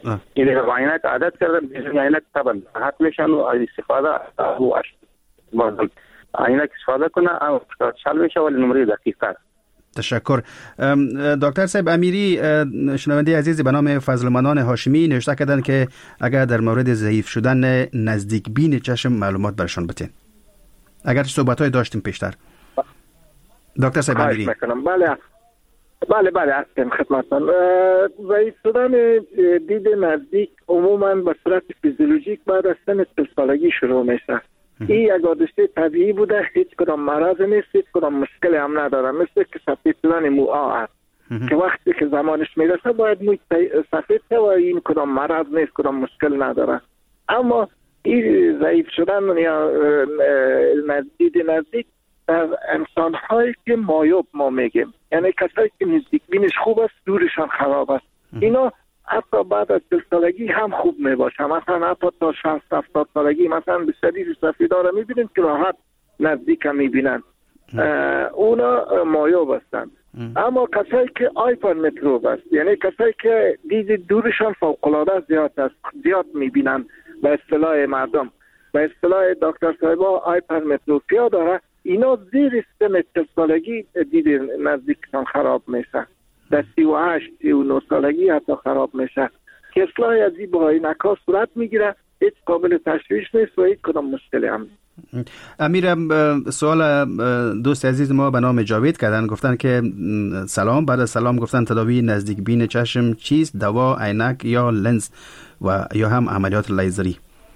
این عینک عادت کردن بدون عینک طبعا راحت میشن و استفاده او باز عینک استفاده کنه او شال میشه ولی نمره دقیق تر. تشکر. دکتر صاحب امیری، شنونده عزیزی به نام فضل منان هاشمی نوشته کردن که اگر در مورد ضعیف شدن نزدیک بین چشم معلومات برشان بتین. اگر صحبت‌های داشتیم پیشتر. دکتر صاحب امیری. بله بله بله هستم خدمتتان. ضعیف شدن دید نزدیک عموما به صورت فیزیولوژیک بعد از سن سی سالگی شروع میشه. این یک حادثه طبیعی بوده، هیچ کدام مرض نیست، هیچ کدام مشکلی هم نداره، مثل که سفید شدن موها است که وقتی که زمانش میرسه باید موی سفید شه و این کدام مرض نیست، کدام مشکل نداره. اما این ضعیف شدن یا دید نزدیک در انسان هایی که مایوب ما میگیم، یعنی کسایی که نزدیک بینش خوب است دورشان خراب است، اینا حتی بعد از سی سالگی هم خوب می باشه. مثلا حتی تا شصت هفتاد سالگی مثلا به شدید سفیدا را میبینید که راحت نزدیک هم میبینن، اونا مایوب هستند. اما کسایی که آیپرمتروپ است، یعنی کسایی که دید دورشان فوق العاده زیاد است، زیاد میبینن، به اصطلاح مردم به اصطلاح دکتر صاحبا آیپرمتروپیا داره، اینا زیر سن چهل سالگی دید نزدیکشان خراب میشه، در سی و هشت سی و نه سالگی حتی خراب میشه که اصلاح از این با عینک ها صورت میگیره، هیچ قابل تشویش نیست و هیچ کدام مشکلی هم نیست. امیر، سوال دوست عزیز ما به نام جاوید کردن، گفتن که سلام، بعد از سلام گفتن تداوی نزدیک بین چشم چیست؟ دوا، عینک یا لنز و یا هم عملیات لیزری؟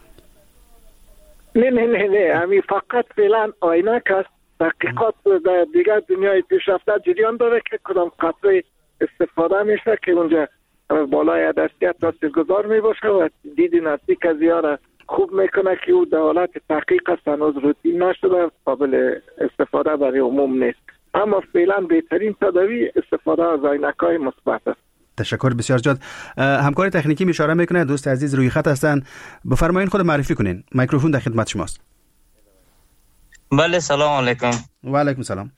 نه نه نه نه همین فقط فعلا عینک است. تحقیقات در دیگر دنیای پیشرفته جریان داره که کدام قطره استفاده میشه که اونجا بالای عدسیت تاثیرگذار میباشه و دید نزدیک از یاره خوب میکنه که او در حالت تحقیق است، هنوز روتین نشده، قابل استفاده برای عموم نیست. اما فعلا بهترین تداوی استفاده از عینک‌های مثبت است. تشکر بسیار زیاد. همکار تکنیکی می اشاره میکنه دوست عزیز روی خط هستن، بفرمایید خود معرفی کنین. میکروفون در خدمت شماست. بله سلام علیکم. و علیکم سلام.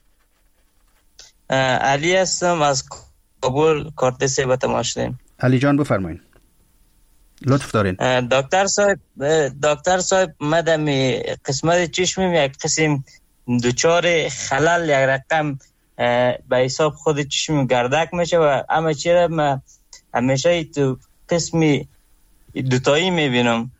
علی هستم از کابل، کارت سه تماشدیم. علی جان بفرمایید. لطف دارین. دکتر صاحب دکتر صاحب مدام قسمت چشمم یک قسم دوچار خلل یک رقم به حساب خود چشم گردک میشه و اما چرا من همیشه تو قسمی دوتایی میبینم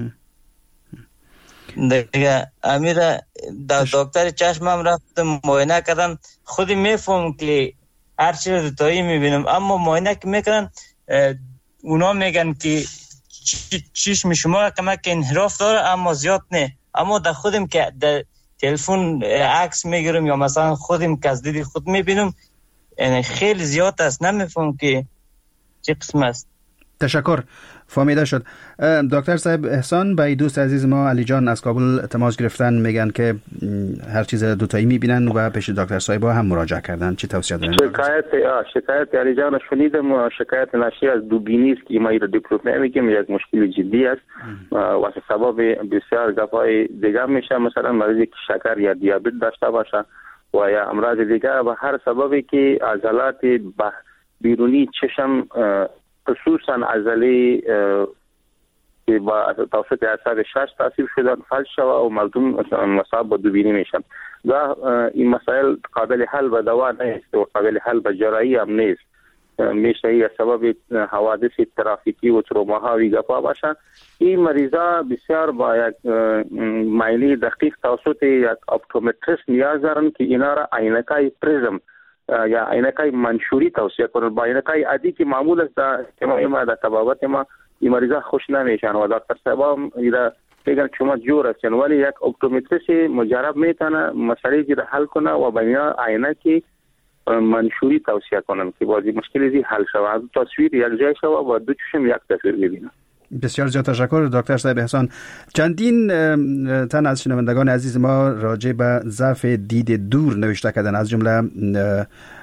دیگه. امیر دکتر چشمم رفتم معاینه کردم، خودی میفهم که هر چیز دوتایی میبینم، اما معاینه که میکنن اونا میگن که چشم شما کمک انحراف داره اما زیاد نه، اما در خودم که در تلفن عکس میگیرم یا مثلا خودم که از دید خود میبینم یعنی خیلی زیاد است، نمیفهم که چه قسم است. تشکر، فهمیده شد. دکتر صاحب احسان به دوست عزیز ما علی جان از کابل تماس گرفتن، میگن که هر چیز دوتایی میبینن و پیش دکتر صاحب هم مراجعه کردن. چی توصیه دارین؟ شکایت شکایت علی جان شنیدم و شکایت ناشی از دوبینی است که ما را دیپلومه میگیم، یک مشکل جدی است و سبب بسیار گپای دیگه میشه، مثلا مریضی که شکر یا دیابت داشته باشه و یا امراض دیگه و هر سببی که عضلات بیرونی چشم خصوصا عضله که با توسط اعصاب شش تاثیر شدن فلج شود و مردم مصاب به دوبینی میشن و این مسائل قابل حل به دوا نیست و قابل حل به جراحی هم نیست، میشه ای سبب حوادث ترافیکی و تروماهایی گپا باشه. این مریضا بسیار با یک معاینه دقیق توسط یک اپتومتریست نیاز دارن که اینا را عینکای پریزم یا عینکای منشوری توصیه کنن. با عینکای عادی که معمول است که ما در طبابت ما این مریضا خوش نمیشن و دکتر صاحب هم میگن شما جور هستین، ولی یک اپتومتریست مجرب میتونه مسئله را حل کنه و بنا عینکی منشوری توصیه کنن که بازی مشکلی زی حل شود، تصویر یک جای شود و دو چشم یک تصویر ببینن. بسیار زیاد تشکر دکتر صاحب احسان. چندین تن از شنوندگان عزیز ما راجع به ضعف دید دور نوشته کردن، از جمله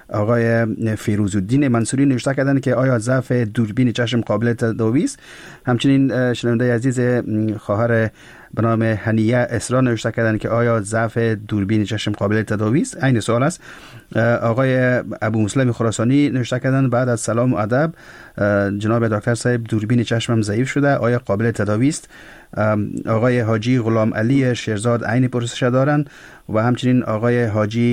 آقای فیروزالدین منصوری نوشته کردن که آیا ضعف دوربین چشم قابل تداوی است. همچنین شنونده عزیز خواهر به نام هنیه اسرا نوشته کردن که آیا ضعف دوربین چشم قابل تداوی است. این سوال است. آقای ابو مسلم خراسانی نوشته کردن بعد از سلام و ادب جناب دکتر صاحب دوربین چشمم ضعیف شده، آیا قابل تداوی است؟ آقای حاجی غلام علی شیرزاد عین پرسش دارن و همچنین آقای حاجی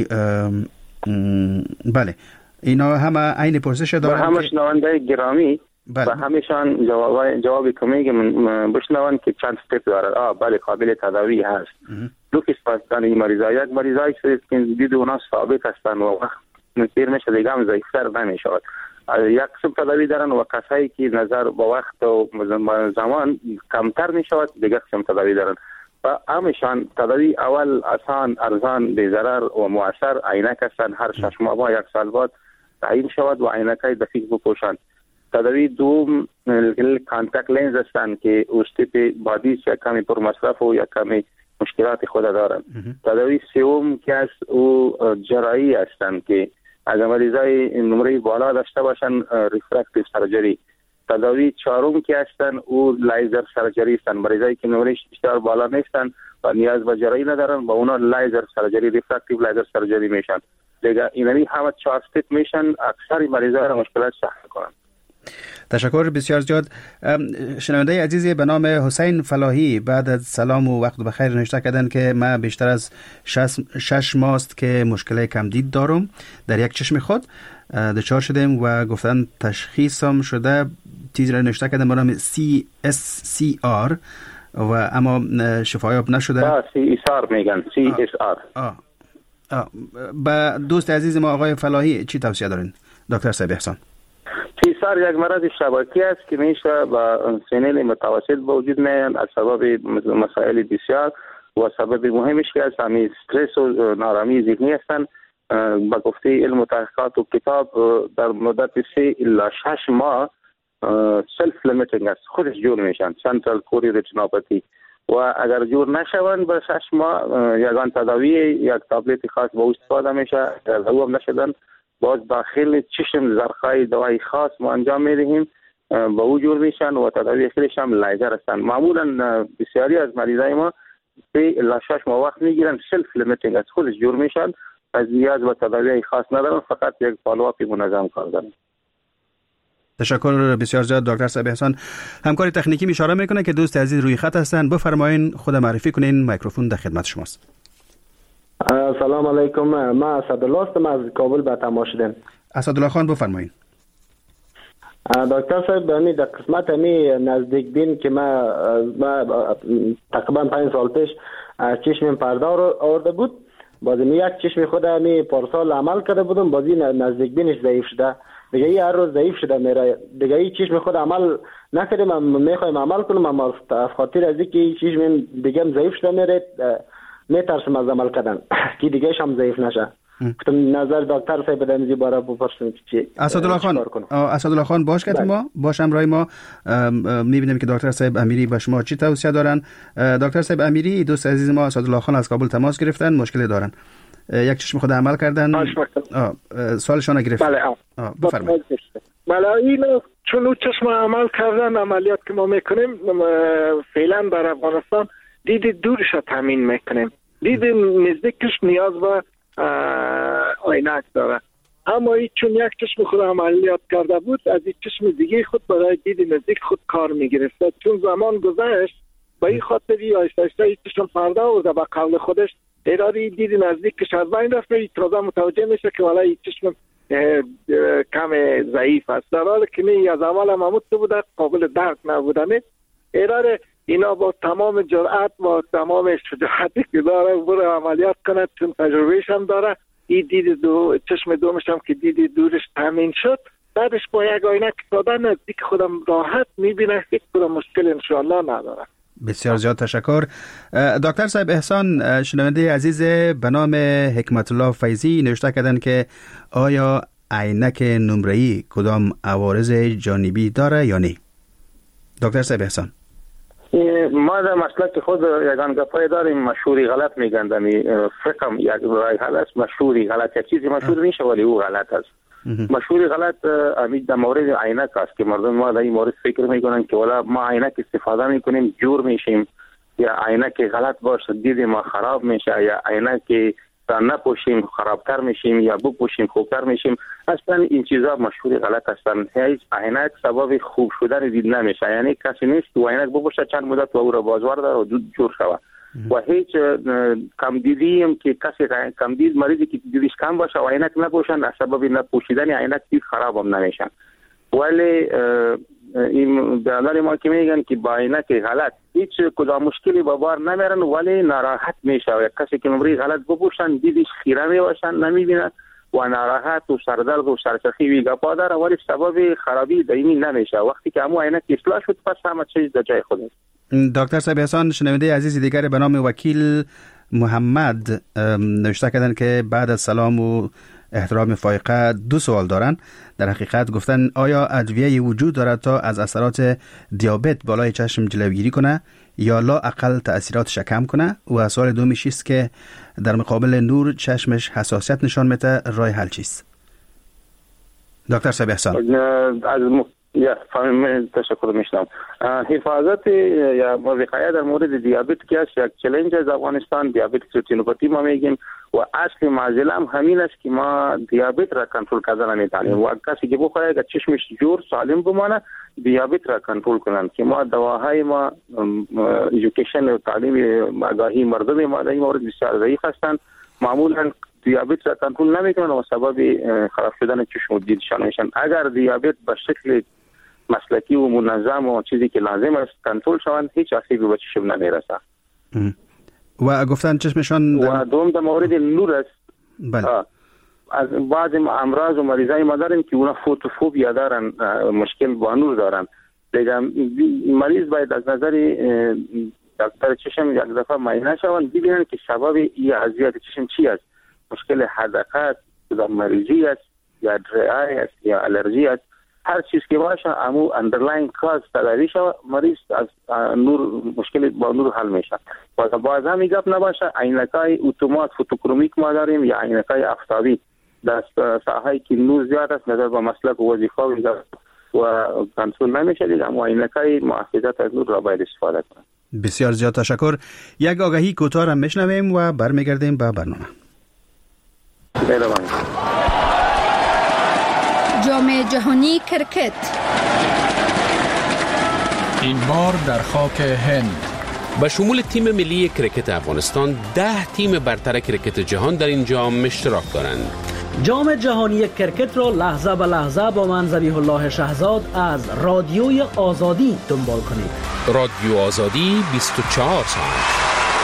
بله اینا همه عین پرسش دارن. و همه شنونده گرامی بله. و همیشان جواب جوابی که میگم بشنون که چند استپ داره. آه بله قابل تداوی هست. دو قسم هستن این مریضا. یک مریضایی که دید اونا ثابت هستن و وقت پیر میشه دیگه هم ضعیفتر نمیشه. یک قسم تداوی دارن و کسایی که نظر با وقت و زمان کمتر میشود دیگه قسم تداوی دارن. و همیشان تداوی اول آسان، ارزان، بی ضرر و مؤثر عینک هستن. هر شش ماه با یک سال بعد تعیین شود و عینکای دقیق بپوشند. تداوی دوم کانتاکت لنز هستند که اوستیپ بادی یا کمی پر مصرف و یا کمی مشکلات خود دارند. تداوی سوم که از او جراحی هستند که اگر مریضای نمره بالا داشته باشن ریفرکتیو سرجری. تداوی چهارم که هستن او لیزر سرجری هستند. مریضایی که نمرهش بسیار بالا نیستن و نیاز به جراحی ندارن با اونا لیزر سرجری، ریفرکتیو لیزر سرجری میشن. دیگه اینمی همه چهار استپ میشن اکثر مریضا را مشکلات سخت کنن. تشکر بسیار زیاد. شنونده عزیزی به نام حسین فلاحی بعد از سلام و وقت بخیر نوشته کردن که ما بیشتر از شش, شش ماست که مشکل کمدید دارم در یک چشم خود دچار شدیم و گفتن تشخیصم شده چیزی را نوشته کردن به نام سی اس سی آر و اما شفایاب نشده. سی اس آر میگن سی اس آر. با دوست عزیز ما آقای فلاحی چی توصیه دارین دکتر صاحب احسان؟ سی اس آر یک مرض شبکی است که میشه با سنین متوسط به وجود میاد از سبب مسائل بسیار و سبب مهمش که از همین استرس و نارامی ذهنی هستند. با گفته علم و تحقیقات و کتاب در مدت سه الی شش ماه سلف لیمیتینگ است، خودش جور میشن، سنترال کوری رتینوپاتی. و اگر جور نشوند به شش ماه یگان تداوی یک تابلت خاص با استفاده میشه. اگر هم نشدن باز داخل چشم زرخای دوای خاص ما انجام میدهیم با او جور میشن و تداوی خیلیش هم لیزر هستند. معمولا بسیاری از مریضای ما سه الی شش ماه وقت میگیرن، سلف لیمیتینگ از خودش جور میشن، از نیاز به تداوی خاص ندارن، فقط یک فالوآپ منظم کار دارن. تشکر بسیار زیاد دکتر صاحب احسان. همکار تکنیکی می اشاره میکنه که دوست عزیز روی خط هستن. بفرمایین خود معرفی کنین، میکروفون در خدمت شماست. سلام علیکم، من اسدالله هستم از کابل به تماس شدم. اسدالله خان بفرمایین. دکتر صاحب بنی در قسمت می نزدیک بین که ما ما تقریبا پنج سال پیش چشم پرده آورده بود، باز می یک چشم خودم می پارسال عمل کرده بودم، بازی نزدیک بینش ضعیف شده، دیگه ای هر روز ضعیف شده میره، دیگه ای چشم خود عمل نکردیم، من میخوایم عمل کنم اما از خاطر از اینکه چشم دیگه هم ضعیف شده میره میترسم از عمل کردن که دیگه هم ضعیف نشه. گفتم نظر دکتر صاحب بدم زی باره بپرسم چی اسدالله خان. اسدالله خان باش که ما باش همراه ما میبینیم که دکتر صاحب امیری به شما چی توصیه دارن. دکتر صاحب امیری دوست عزیز ما اسدالله خان از کابل تماس گرفتن، مشکل دارن، یک چشم خود عمل کردن، سوالشان گرفت. بله بفرمایید. بله این چون چشم عمل کردن عملیات که ما میکنیم فعلا در افغانستان دید دورش تامین میکنیم، دید نزدیکش نیاز به عینک داره، اما این چون یک چشم خود عملیات کرده بود از این چشم دیگه خود برای دید نزدیک خود کار میگرفت، چون زمان گذشت به این خاطری آیسته آیسته این چشم پرده آورده به قول خودش ارادی دید نزدیکش از بین رفت، تازه متوجه میشه که والا این چشم کم ضعیف است، در حالی که نه از اول مموت بوده قابل درک نبودنه. اراره اینا با تمام جرأت با تمام شجاعتی که داره برای عملیات کنه، چون تجربهش هم داره، این دید دو چشم دومش هم که دید دورش تامین شد، بعدش با یک عینک ساده نزدیک خودم راحت میبینه، فکر کنم مشکل انشاءالله نداره. بسیار زیاد تشکر. دکتر صاحب احسان شنونده عزیز به نام حکمت الله فیضی نوشته کردن که آیا عینک نمره‌ای کدام عوارض جانبی داره یا نه؟ دکتر صاحب احسان. ما در مسلک خود یگان گپای داریم مشهوری غلط میگن دمی فکرم یک رای غلط مشهوری غلط یک چیزی مشهور میشه ولی او غلط است. مشهوری غلط امید در مورد عینک است که مردم ما در این مورد فکر میکنن که والا ما عینک استفاده میکنیم جور میشیم یا عینک غلط باشه دید ما خراب میشه یا عینک تا نپوشیم خرابتر میشیم یا بپوشیم خوبتر میشیم. اصلا این چیزا مشهور غلط هستند. هیچ عینک سبب خوب شدن دید نمیشه. یعنی کسی نیست که عینک بپوشه چند مدت و او را بازوار داره و دود جور شود و هیچ کم دیدی هم که کسی کم دید مریضی که دیدش کم باشه و عینک نپوشن از سبب نپوشیدن عینک دید خراب هم نمیشن. ولی این بیانات ما که میگن که با عینک غلط هیچ کدام مشکلی با بار نمیرن ولی ناراحت میشه و کسی که نمره غلط بپوشن دیدش خیره میباشن نمیبینن و ناراحت و سردرد و سرسخی وی گپا داره ولی سبب خرابی دائمی نمیشه. وقتی که همو عینک اصلاح شد پس همه چیز در جای خود است. دکتر صاحب احسان شنونده عزیز دیگر به نام وکیل محمد نوشته کردن که بعد از سلام و احترام فائقه دو سوال دارن. در حقیقت گفتن آیا ادویه وجود دارد تا از اثرات دیابت بالای چشم جلوگیری کنه یا لا اقل تأثیراتش کم کنه؟ و سوال دومیش است که در مقابل نور چشمش حساسیت نشان میده، راه حل چیست؟ دکتر صاحب احسان از م... یا فهم تشکر میشنم. حفاظت یا وقایه در مورد دیابت که است یک چالش از افغانستان. دیابت ریتینوپاتی ما میگیم و اصل معضله هم همین است که ما دیابت را کنترل کردن نمیتونیم و کسی که بخوره که چشمش جور سالم بمانه دیابت را کنترل کنن که ما دواهای ما ایژوکیشن و تعلیم آگاهی مردم ما در این مورد بسیار ضعیف هستند. معمولا دیابت را کنترل نمیکنن و سبب خراب شدن چشم و دیدشان میشن. اگر دیابت به شکل مسلکی و منظم و چیزی که لازم است کنترل شوند هیچ آسیبی به چشم نمیرسه. و گفتن چشمشان و دوم در مورد نور است. بله. از بعض امراض و مریضای ما دارن که اونا فوتوفوبیا دارن، مشکل با نور دارن. دیگه مریض باید از نظر دکتر چشم یک دفعه معاینه شوند ببینن که سبب این اذیت چشم چی است. مشکل حدقت یا مریضی است یا درعی است یا الرژی است. هر چیز که باشه امو اندرلاین کاز تداوی شود مریض از نور مشکل با نور حل میشه. و باز هم گپ نباشه عینکای اتومات فوتوکرومیک ما داریم یا عینکای آفتابی در ساحه‌ای که نور زیاد است نظر به مسلک و وظیفه و کنترل نمیشه دیگه اما عینکای محافظت از نور را باید استفاده کنیم. بسیار زیاد تشکر. یک آگاهی کوتاه را میشنویم و برمیگردیم به برنامه. مهربانی. جام جهانی کرکت این بار در خاک هند به شمول تیم ملی کرکت افغانستان ده تیم برتر کرکت جهان در این جام اشتراک دارند. جام جهانی کرکت را لحظه به لحظه با من ذبیح الله شهزاد از رادیوی آزادی دنبال کنید. رادیو آزادی بیست و چهار ساعت.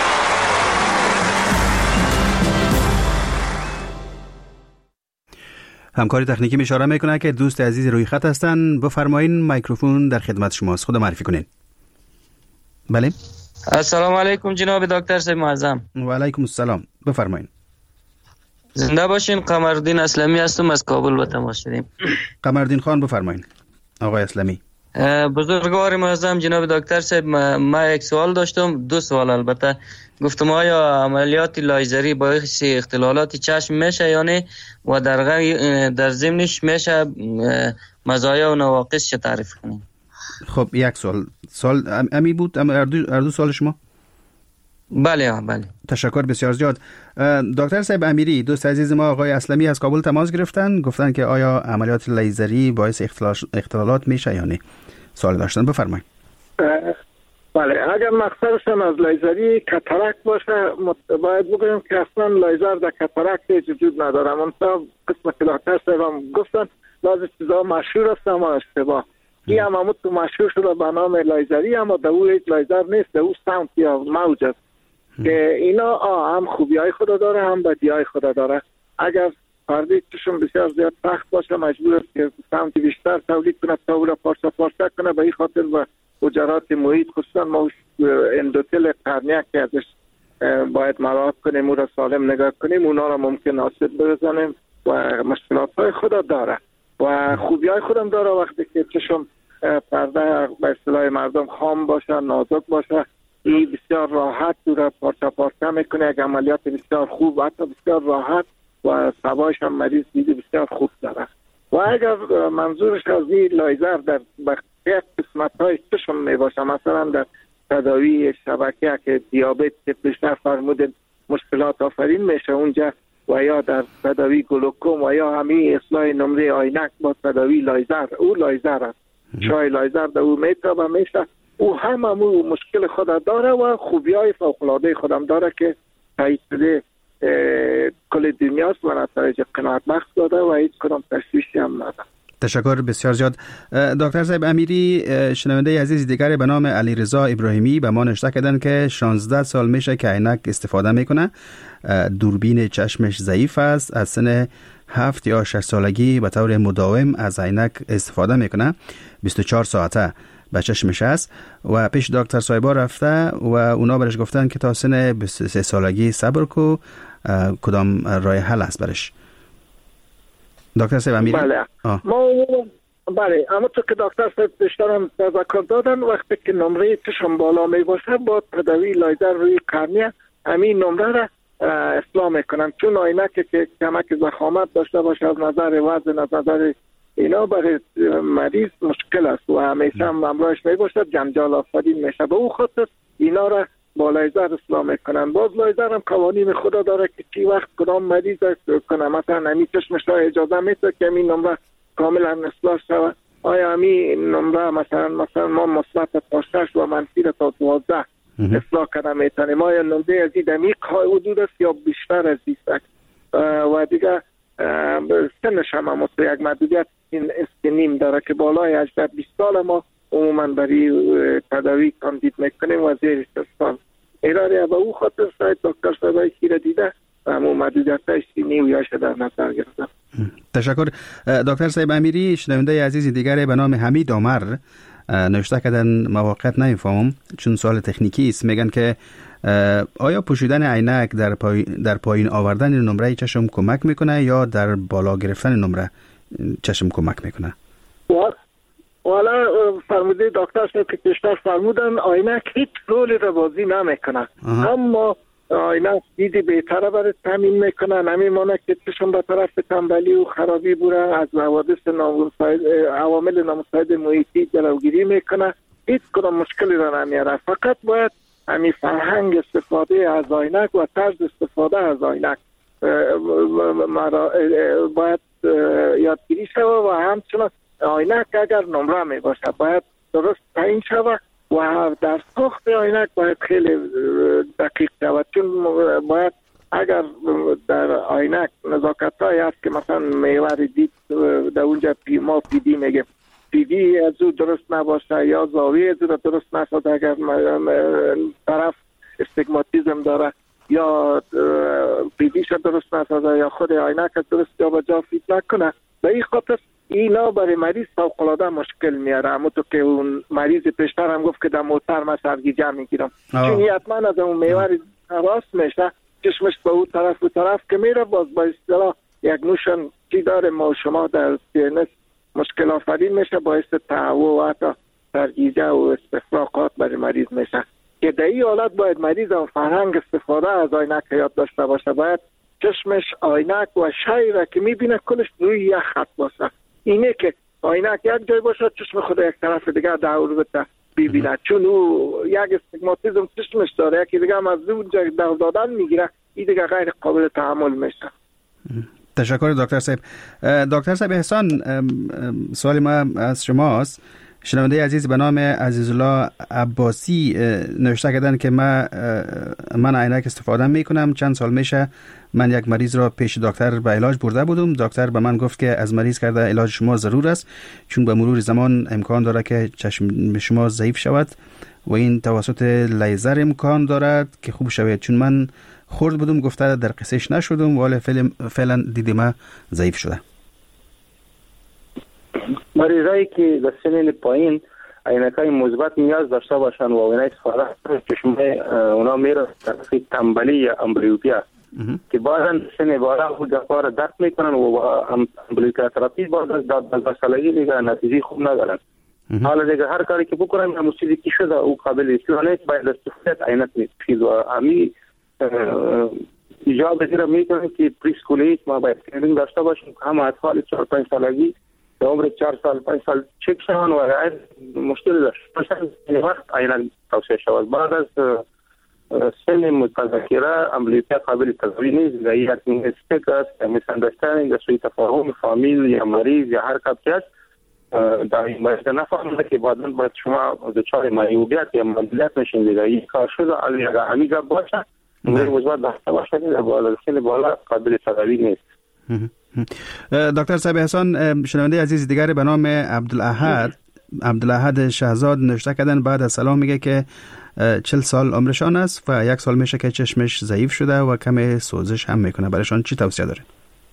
همکاری تکنیکی اشاره میکنه که دوست عزیز روی خط هستن. بفرمایین میکروفون در خدمت شماست. خود معرفی کنین. بله. السلام علیکم جناب دکتر صاحب معظم. و علیکم السلام. بفرمایین. زنده باشین. قمردین اسلمی هستم از کابل به تماس شدیم. قمردین خان بفرمایین. آقای اسلمی. بزرگوار معظم جناب دکتر صاحب ما یک سوال داشتم، دو سوال البته. گفتم آیا عملیات لایزری باعث اختلالات چشم میشه یا نه و در در ضمنش میشه مزایا و نواقص چه تعریف کنین؟ خب یک سوال سوال امی بود ام اردو اردو سوال شما؟ بله بله. تشکر بسیار زیاد. دکتر صاحب امیری دوست عزیز ما آقای اسلمی از کابل تماس گرفتن، گفتن که آیا عملیات لیزری باعث اختلالات میشه یا نه؟ سوال داشتن. بفرمایید. بله اگر مقصدشان از لیزری کاتاراکت باشه باید بگویم که اصلا لیزر در کاتاراکت وجود نداره. منتها قسم که دکتر صاحب گفتن بعضی چیزا مشهور است اما اشتباه. این هم همون تو مشهور شده به نام لیزری اما در او هیچ لیزر نیست، در او ساوند یا موج است که اینا هم خوبی های خود داره هم بدی های خود داره. اگر فردی چشم بسیار زیاد سخت باشه مجبور است که ساوند بیشتر تولید کنه تا او را پارچه پارچه کنه، به این خاطر و حجرات محیط خصوصا ما اندوتل قرنیه که ازش باید مراقبت کنیم او را سالم نگاه کنیم، اونا را ممکن آسیب برسانیم و مشکلات های خود داره و خوبی های خودم داره. وقتی که چشم پرده به اصطلاح مردم خام باشه، نازک باشه، این بسیار راحت دور پارچه پارچه میکنه. یک عملیات بسیار خوب، حتی بسیار راحت و سوایش هم مریض دیده بسیار خوب داره. و اگر منظورش از این لایزر در بقیه قسمت های چشم می باشه، مثلا در تداوی شبکه که دیابت که بیشتر فرمودن مشکلات آفرین میشه اونجا، و یا در تداوی گلوکوم و یا همین اصلاح نمره عینک با تداوی لایزر، او لایزر است، شای لایزر در او میتابه میشه. او هم همون مشکل خود داره و خوبی های فوق‌العاده خودم داره که تایید شده کل دنیاست و نتایج قناعت بخش داده و هیچ کدام تشویشی هم نداره. تشکر بسیار زیاد. دکتر صاحب امیری، شنونده عزیز دیگری به نام علیرضا ابراهیمی به ما نوشته کردن که شانزده سال میشه که عینک استفاده میکنه، دوربین چشمش ضعیف است، از سن هفت یا شش سالگی به طور مداوم از عینک استفاده میکنه، بیست و چهار ساعته به چشمش است و پیش دکتر صاحبا رفته و اونا برش گفتن که تا سن بیست و سه سالگی صبر کو، کدام راه حل است برش؟ دکتر صاحب امیری؟ بله ما بله اما تو که دکتر صاحب بیشترم تذکر دادن، وقتی که نمره چشم بالا می باشه با تداوی لایزر روی قرنیه همین نمره را اصلاح میکنن، چون عینک که کمک ضخامت داشته باشه از نظر وزن، از نظر اینا برای مریض مشکل است و همیشه هم همراهش می باشه جنجال آفرین میشه. به او خاطر اینا را با لایزر اصلاح میکنن. باز لایزر هم قوانین خدا داره که چی وقت کدام مریض کنه، مثلا همین چشمش را اجازه میده که همین نمره کاملا اصلاح شود. آیا همین نمره مثلا مثلا ما مثبت تا شش و منفی تا دوازده اصلاح کنه میتونیم، آیا نمره از این دمیق حدود است یا بیشتر از این است؟ و دیگه سنش هم هم یک محدودیت این استنیم داره که بالای هجده بیست سال ما عموما برای تداوی کاندید میکنیم و زیر شصت سال ایراره. به او خاطر شاید دکتر صاحبای خیره دیده و همون محدودیت های سنی و یاشه در نظر گرفته. تشکر. دکتر صاحب امیری، شنونده عزیز دیگری به نام حمید عمر نوشته کردن موقعیت نمیفهمم چون سوال تکنیکی است. میگن که آیا پوشیدن عینک در پای در پایین آوردن نمره چشم کمک میکنه یا در بالا گرفتن نمره چشم کمک میکنه؟ والا فرموده دکتر صاحب که پیشتر فرمودن عینک هیچ رولی را بازی نمیکنه، اما عینک دیدی بهتره برای تامین میکنه، نمیمانه که چشم به طرف تنبلی و خرابی بوره، از حوادث نامساعد عوامل نامساعد محیطی جلوگیری میکنه، هیچ کدام مشکلی را نمیاره. فقط باید همین فرهنگ استفاده از عینک و طرز استفاده از عینک باید یادگیری شود و همچنان عینک اگر نمره می باشه باید درست تعیین شود و در ساخت عینک باید خیلی دقیق شود، چون باید اگر در عینک نزاکت هایی هست که مثلا میوه دید در اونجا پی ما پیدی میگه پیدی از او درست نباشه یا زاویه از او درست نشده، اگر طرف استگماتیزم داره یا پیدیش درست نشده یا خود عینک درست جا به جا فیت نکنه، به این خاطر اینا برای مریض فوق‌العاده مشکل میاره. اما تو که اون مریض پیشتر هم گفت که در موتر من سرگیجه میگیرم، چون حتما از اون میوه راست میشه چشمش به اون طرف و طرف که میره، باز با اصطلاح یک نوشن چی داره ما شما در سینس مشکل آفرین میشه، باعث تهوع و حتی سرگیجه و استفراغات برای مریض میشه. که در این حالت باید مریض هم فرهنگ استفاده از عینک یاد داشته باشه، باید چشمش عینک و شی را که میبینه کلش روی یک خط باشه، اینه که عینک یک جای باشه چشم خود یک طرف دیگه دور بده ببینه، چون او یک استگماتیزم چشمش داره، یکی دیگه هم از اونجا دور دادن میگیره، این دیگه غیر قابل تحمل میشه. تشکر دکتر صاحب. دکتر صاحب احسان، سوال ما از شماست. شنونده عزیز به نام عزیزالله عباسی نوشته کردن که من من عینک استفاده میکنم، چند سال میشه من یک مریض را پیش دکتر به علاج برده بودم، دکتر به من گفت که از مریض کرده علاج شما ضرور است چون به مرور زمان امکان داره که چشم شما ضعیف شود و این توسط لیزر امکان دارد که خوب شود، چون من خورد بودم گفته در قصهش نشدم ولی فعلا دیدم من ضعیف شده. مریضایی که در سنین پایین عینکای مثبت نیاز داشته باشن و اونا استفاده کنن، چشمه اونا میره طرف تنبلی یا امبلیوپیا که بعضا سن بالا خود دفعه درد میکنن و امبلیوپیا تراپی بعد از داد سالگی دیگه نتیجه خوب ندارن. حالا دیگه هر کاری که بکنن هم چیزی که شده او قابل اصلاح نیست، باید استفاده عینک می‌پید و امی ایجاب بگیره میکنه که پریسکولی ما باید ترینینگ داشته باشیم که همه اطفال چهار پنج سالگی به عمر چهار سال پنج سال چک شوند و مشکل داشت مثلا وقت عینک توصیه شود. بعد از سن متذکره امبلیوپیا قابل تداوی نیست، یک استیک است یا میساندرستندینگ یا سوء تفاهم فامیل یا مریض یا هر کسی است در این باید نفهمده که بعدا باید شما دچار معیوبیت یا معلولیت نشین دیگه. این کار شده علی اگر همیگه باشه این وضعیت داشته باشه در بالا سن بالا قابل تداوی نیست. دکتر صاحب احسان، شنونده عزیز دیگر به نام عبدالاحد عبدالاحد شهزاد نوشته کردن، بعد از سلام میگه که چل سال عمرشان است و یک سال میشه که چشمش ضعیف شده و کم سوزش هم میکنه. برایشان چی توصیه دارین؟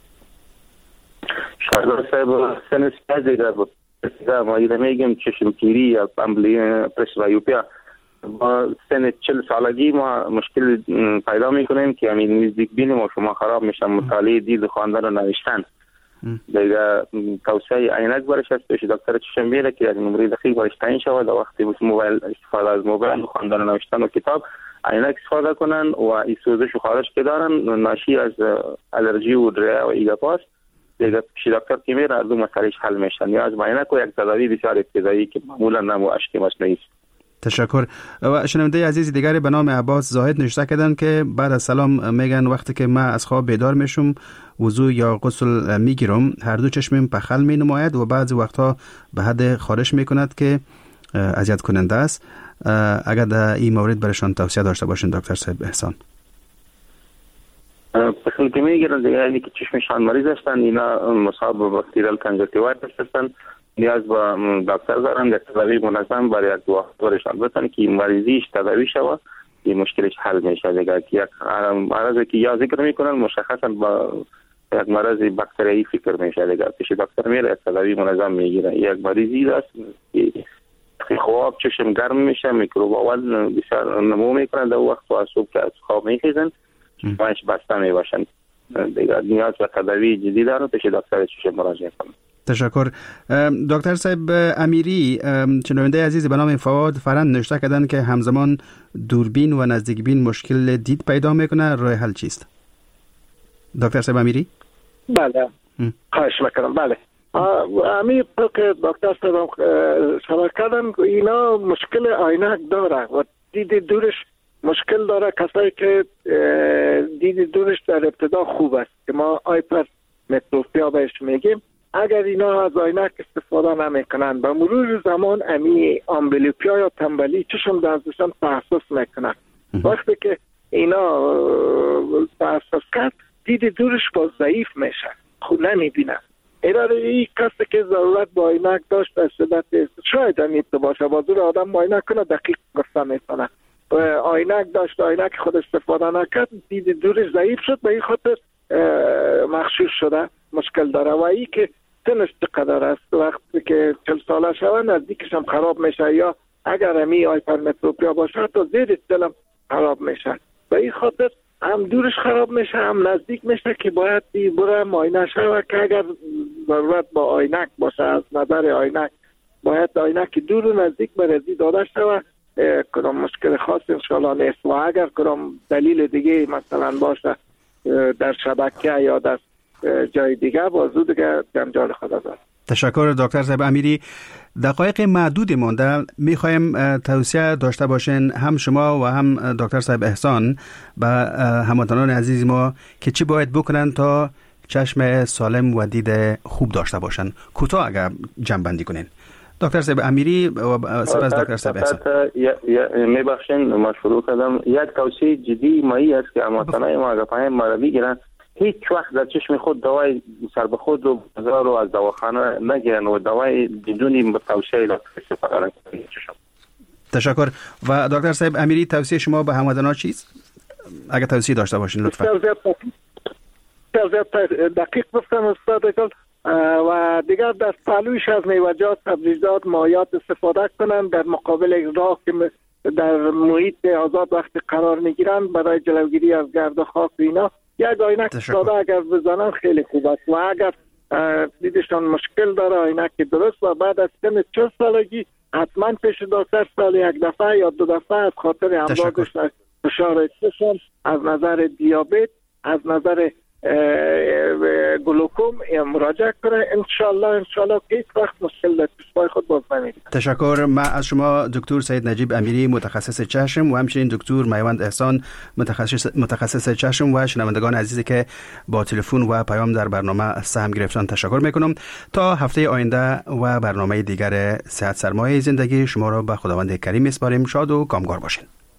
شهزاد صاحب سن سپاس دیگر بود ما ایده میگیم چشم تیری یا پرسوایوپیا با سن چل سالگی ما مشکل پیدا میکنیم که همین نزدیک بین ما شما خراب میشن، مطالعه دید خواندن و نوشتن دیگه توصیه عینک برش است پیش دکتر چشم میره که از نمره دقیق برش تعیین شود و وقتی موبایل استفاده از موبایل خواندن و نوشتن و کتاب عینک استفاده کنن و این سوزش و خارش که دارن ناشی از الرژی و دریه و ایگاپاس دیگه پیش دکتر که میره از دو مسئلهش حل میشن یا از عینک و یک تداوی بسیار ابتدایی که معمولا نمو اشک مصنوعی است. تشکر. و شنونده عزیز دیگری به نام عباس زاهد نوشته کردن که بعد از سلام میگن وقتی که من از خواب بیدار میشم وضو یا غسل میگیرم هر دو چشمم پخل می نماید و بعضی وقتها به حد خارش میکند که اذیت کننده است. اگر در این مورد برشان توصیه داشته باشین دکتر صاحب احسان. پخل که میگیرن دیگه یعنی که چشمشان مریض هستن، اینا مصاب به باکتریال کنجکتیوایتس هستن، نیاز به دکتر دارن یک تداوی منظم برای یک دکترشان بتن که این مریضیش تداوی شوه این مشکلش حل میشه دیگه. که یک مرضی که یا ذکر میکنن مشخصا با یک مرض باکتریایی فکر میشه دیگه، پیش دکتر میره یک تداوی منظم میگیره. یک مریضی دست که خواب چشم گرم میشه میکروب اول بسیار نمو میکنن در وقت و صبح که از خواب میخیزن چشمانش بسته میباشن دیگه، نیاز به تداوی جدی دارن پیش دکتر چشم مراجعه کنن. تشکر. دکتر صاحب امیری شنونده عزیز به نام فواد فرند نوشته کردن که همزمان دوربین و نزدیک بین مشکل دید پیدا میکنه، راه حل چیست؟ دکتر صاحب امیری؟ بله خواهش میکنم. بله امیر که دکتر صاحب شبه کردن اینا مشکل عینک داره و دید دورش مشکل داره. کسایی که دید دورش در ابتدا خوب است که ما آیپر متروپیا بهش میگیم، اگر اینا از عینک استفاده نمیکنن به مرور زمان امی آمبلیوپیا یا تنبلی چشم دستشان تحسس میکنن. وقتی که اینا تحسس کرد دید دورش با ضعیف میشه، خود نمیبینن. ایراد این کسی که ضرورت با عینک داشت از شدت شاید همیت باشه با دور آدم با عینک کنه دقیق گفته میکنه عینک داشت عینک خود استفاده نکرد دید دورش ضعیف شد، به این خاطر مخشوش شده مشکل داره. و این که سنش چقدر است وقتی که چل ساله شوه نزدیکش هم خراب میشه یا اگر همی هایپرمتروپیا باشه تا زیر دلم خراب میشه. به این خاطر هم دورش خراب میشه هم نزدیک میشه که باید بره معاینه شوه که اگر ضرورت با عینک باشه از نظر عینک باید عینک دور و نزدیک برزی داده شوه. کدام مشکل خاص انشاءالله نیست و اگر کدام دلیل دیگه مثلا باشه در شبکه یا در جای دیگه بازو دیگه جنجال خدا داره. تشکر دکتر صاحب امیری. دقایق معدود مانده میخوایم توصیه داشته باشین هم شما و هم دکتر صاحب احسان به هموطنان عزیز ما که چی باید بکنن تا چشم سالم و دید خوب داشته باشن. کوتاه اگر جمع بندی کنین دکتر صاحب امیری و سپس دکتر صاحب احسان. میبخشین ما شروع کردم. یک توصیه جدی مایی است که هموطنان ما اگر پای مربی گیرن هیچ وقت در چشم خود دوای سر به خود رو بازار رو از دواخانه نگیرن و دوای بدون توصیه دکتر استفاده نکنن. تشکر. و دکتر صاحب امیری توصیه شما به هموطنان چیست؟ اگر توصیه داشته باشین لطفا. دقیق گفتم استاد گل. و دیگر در پهلویش از میوه‌جات سبزیجات مایعات استفاده کنن در مقابل راه که در محیط آزاد وقتی قرار میگیرن برای جلوگیری از گرد و خاک اینا یک عینک ساده اگر بزنن خیلی خوب است. و اگر دیدشان مشکل داره عینک درست و بعد از سن چهل سالگی حتما پیش دکتر سال یک دفعه یا دو دفعه از خاطر امراضش فشار چشم، از نظر دیابت، از نظر گلوکوم مراجعه کنه. انشالله انشالله که هیچ وقت مشکل در چشمای خود باز نمیگیره. تشکر. ما از شما دکتر سید نجیب امیری متخصص چشم و همچنین دکتر میوند احسان متخصص متخصص چشم و شنوندگان عزیزی که با تلفن و پیام در برنامه سهم گرفتن تشکر میکنم. تا هفته آینده و برنامه دیگر صحت سرمایه زندگی شما را به خداوند کریم میسپاریم. شاد و کامگار باشین.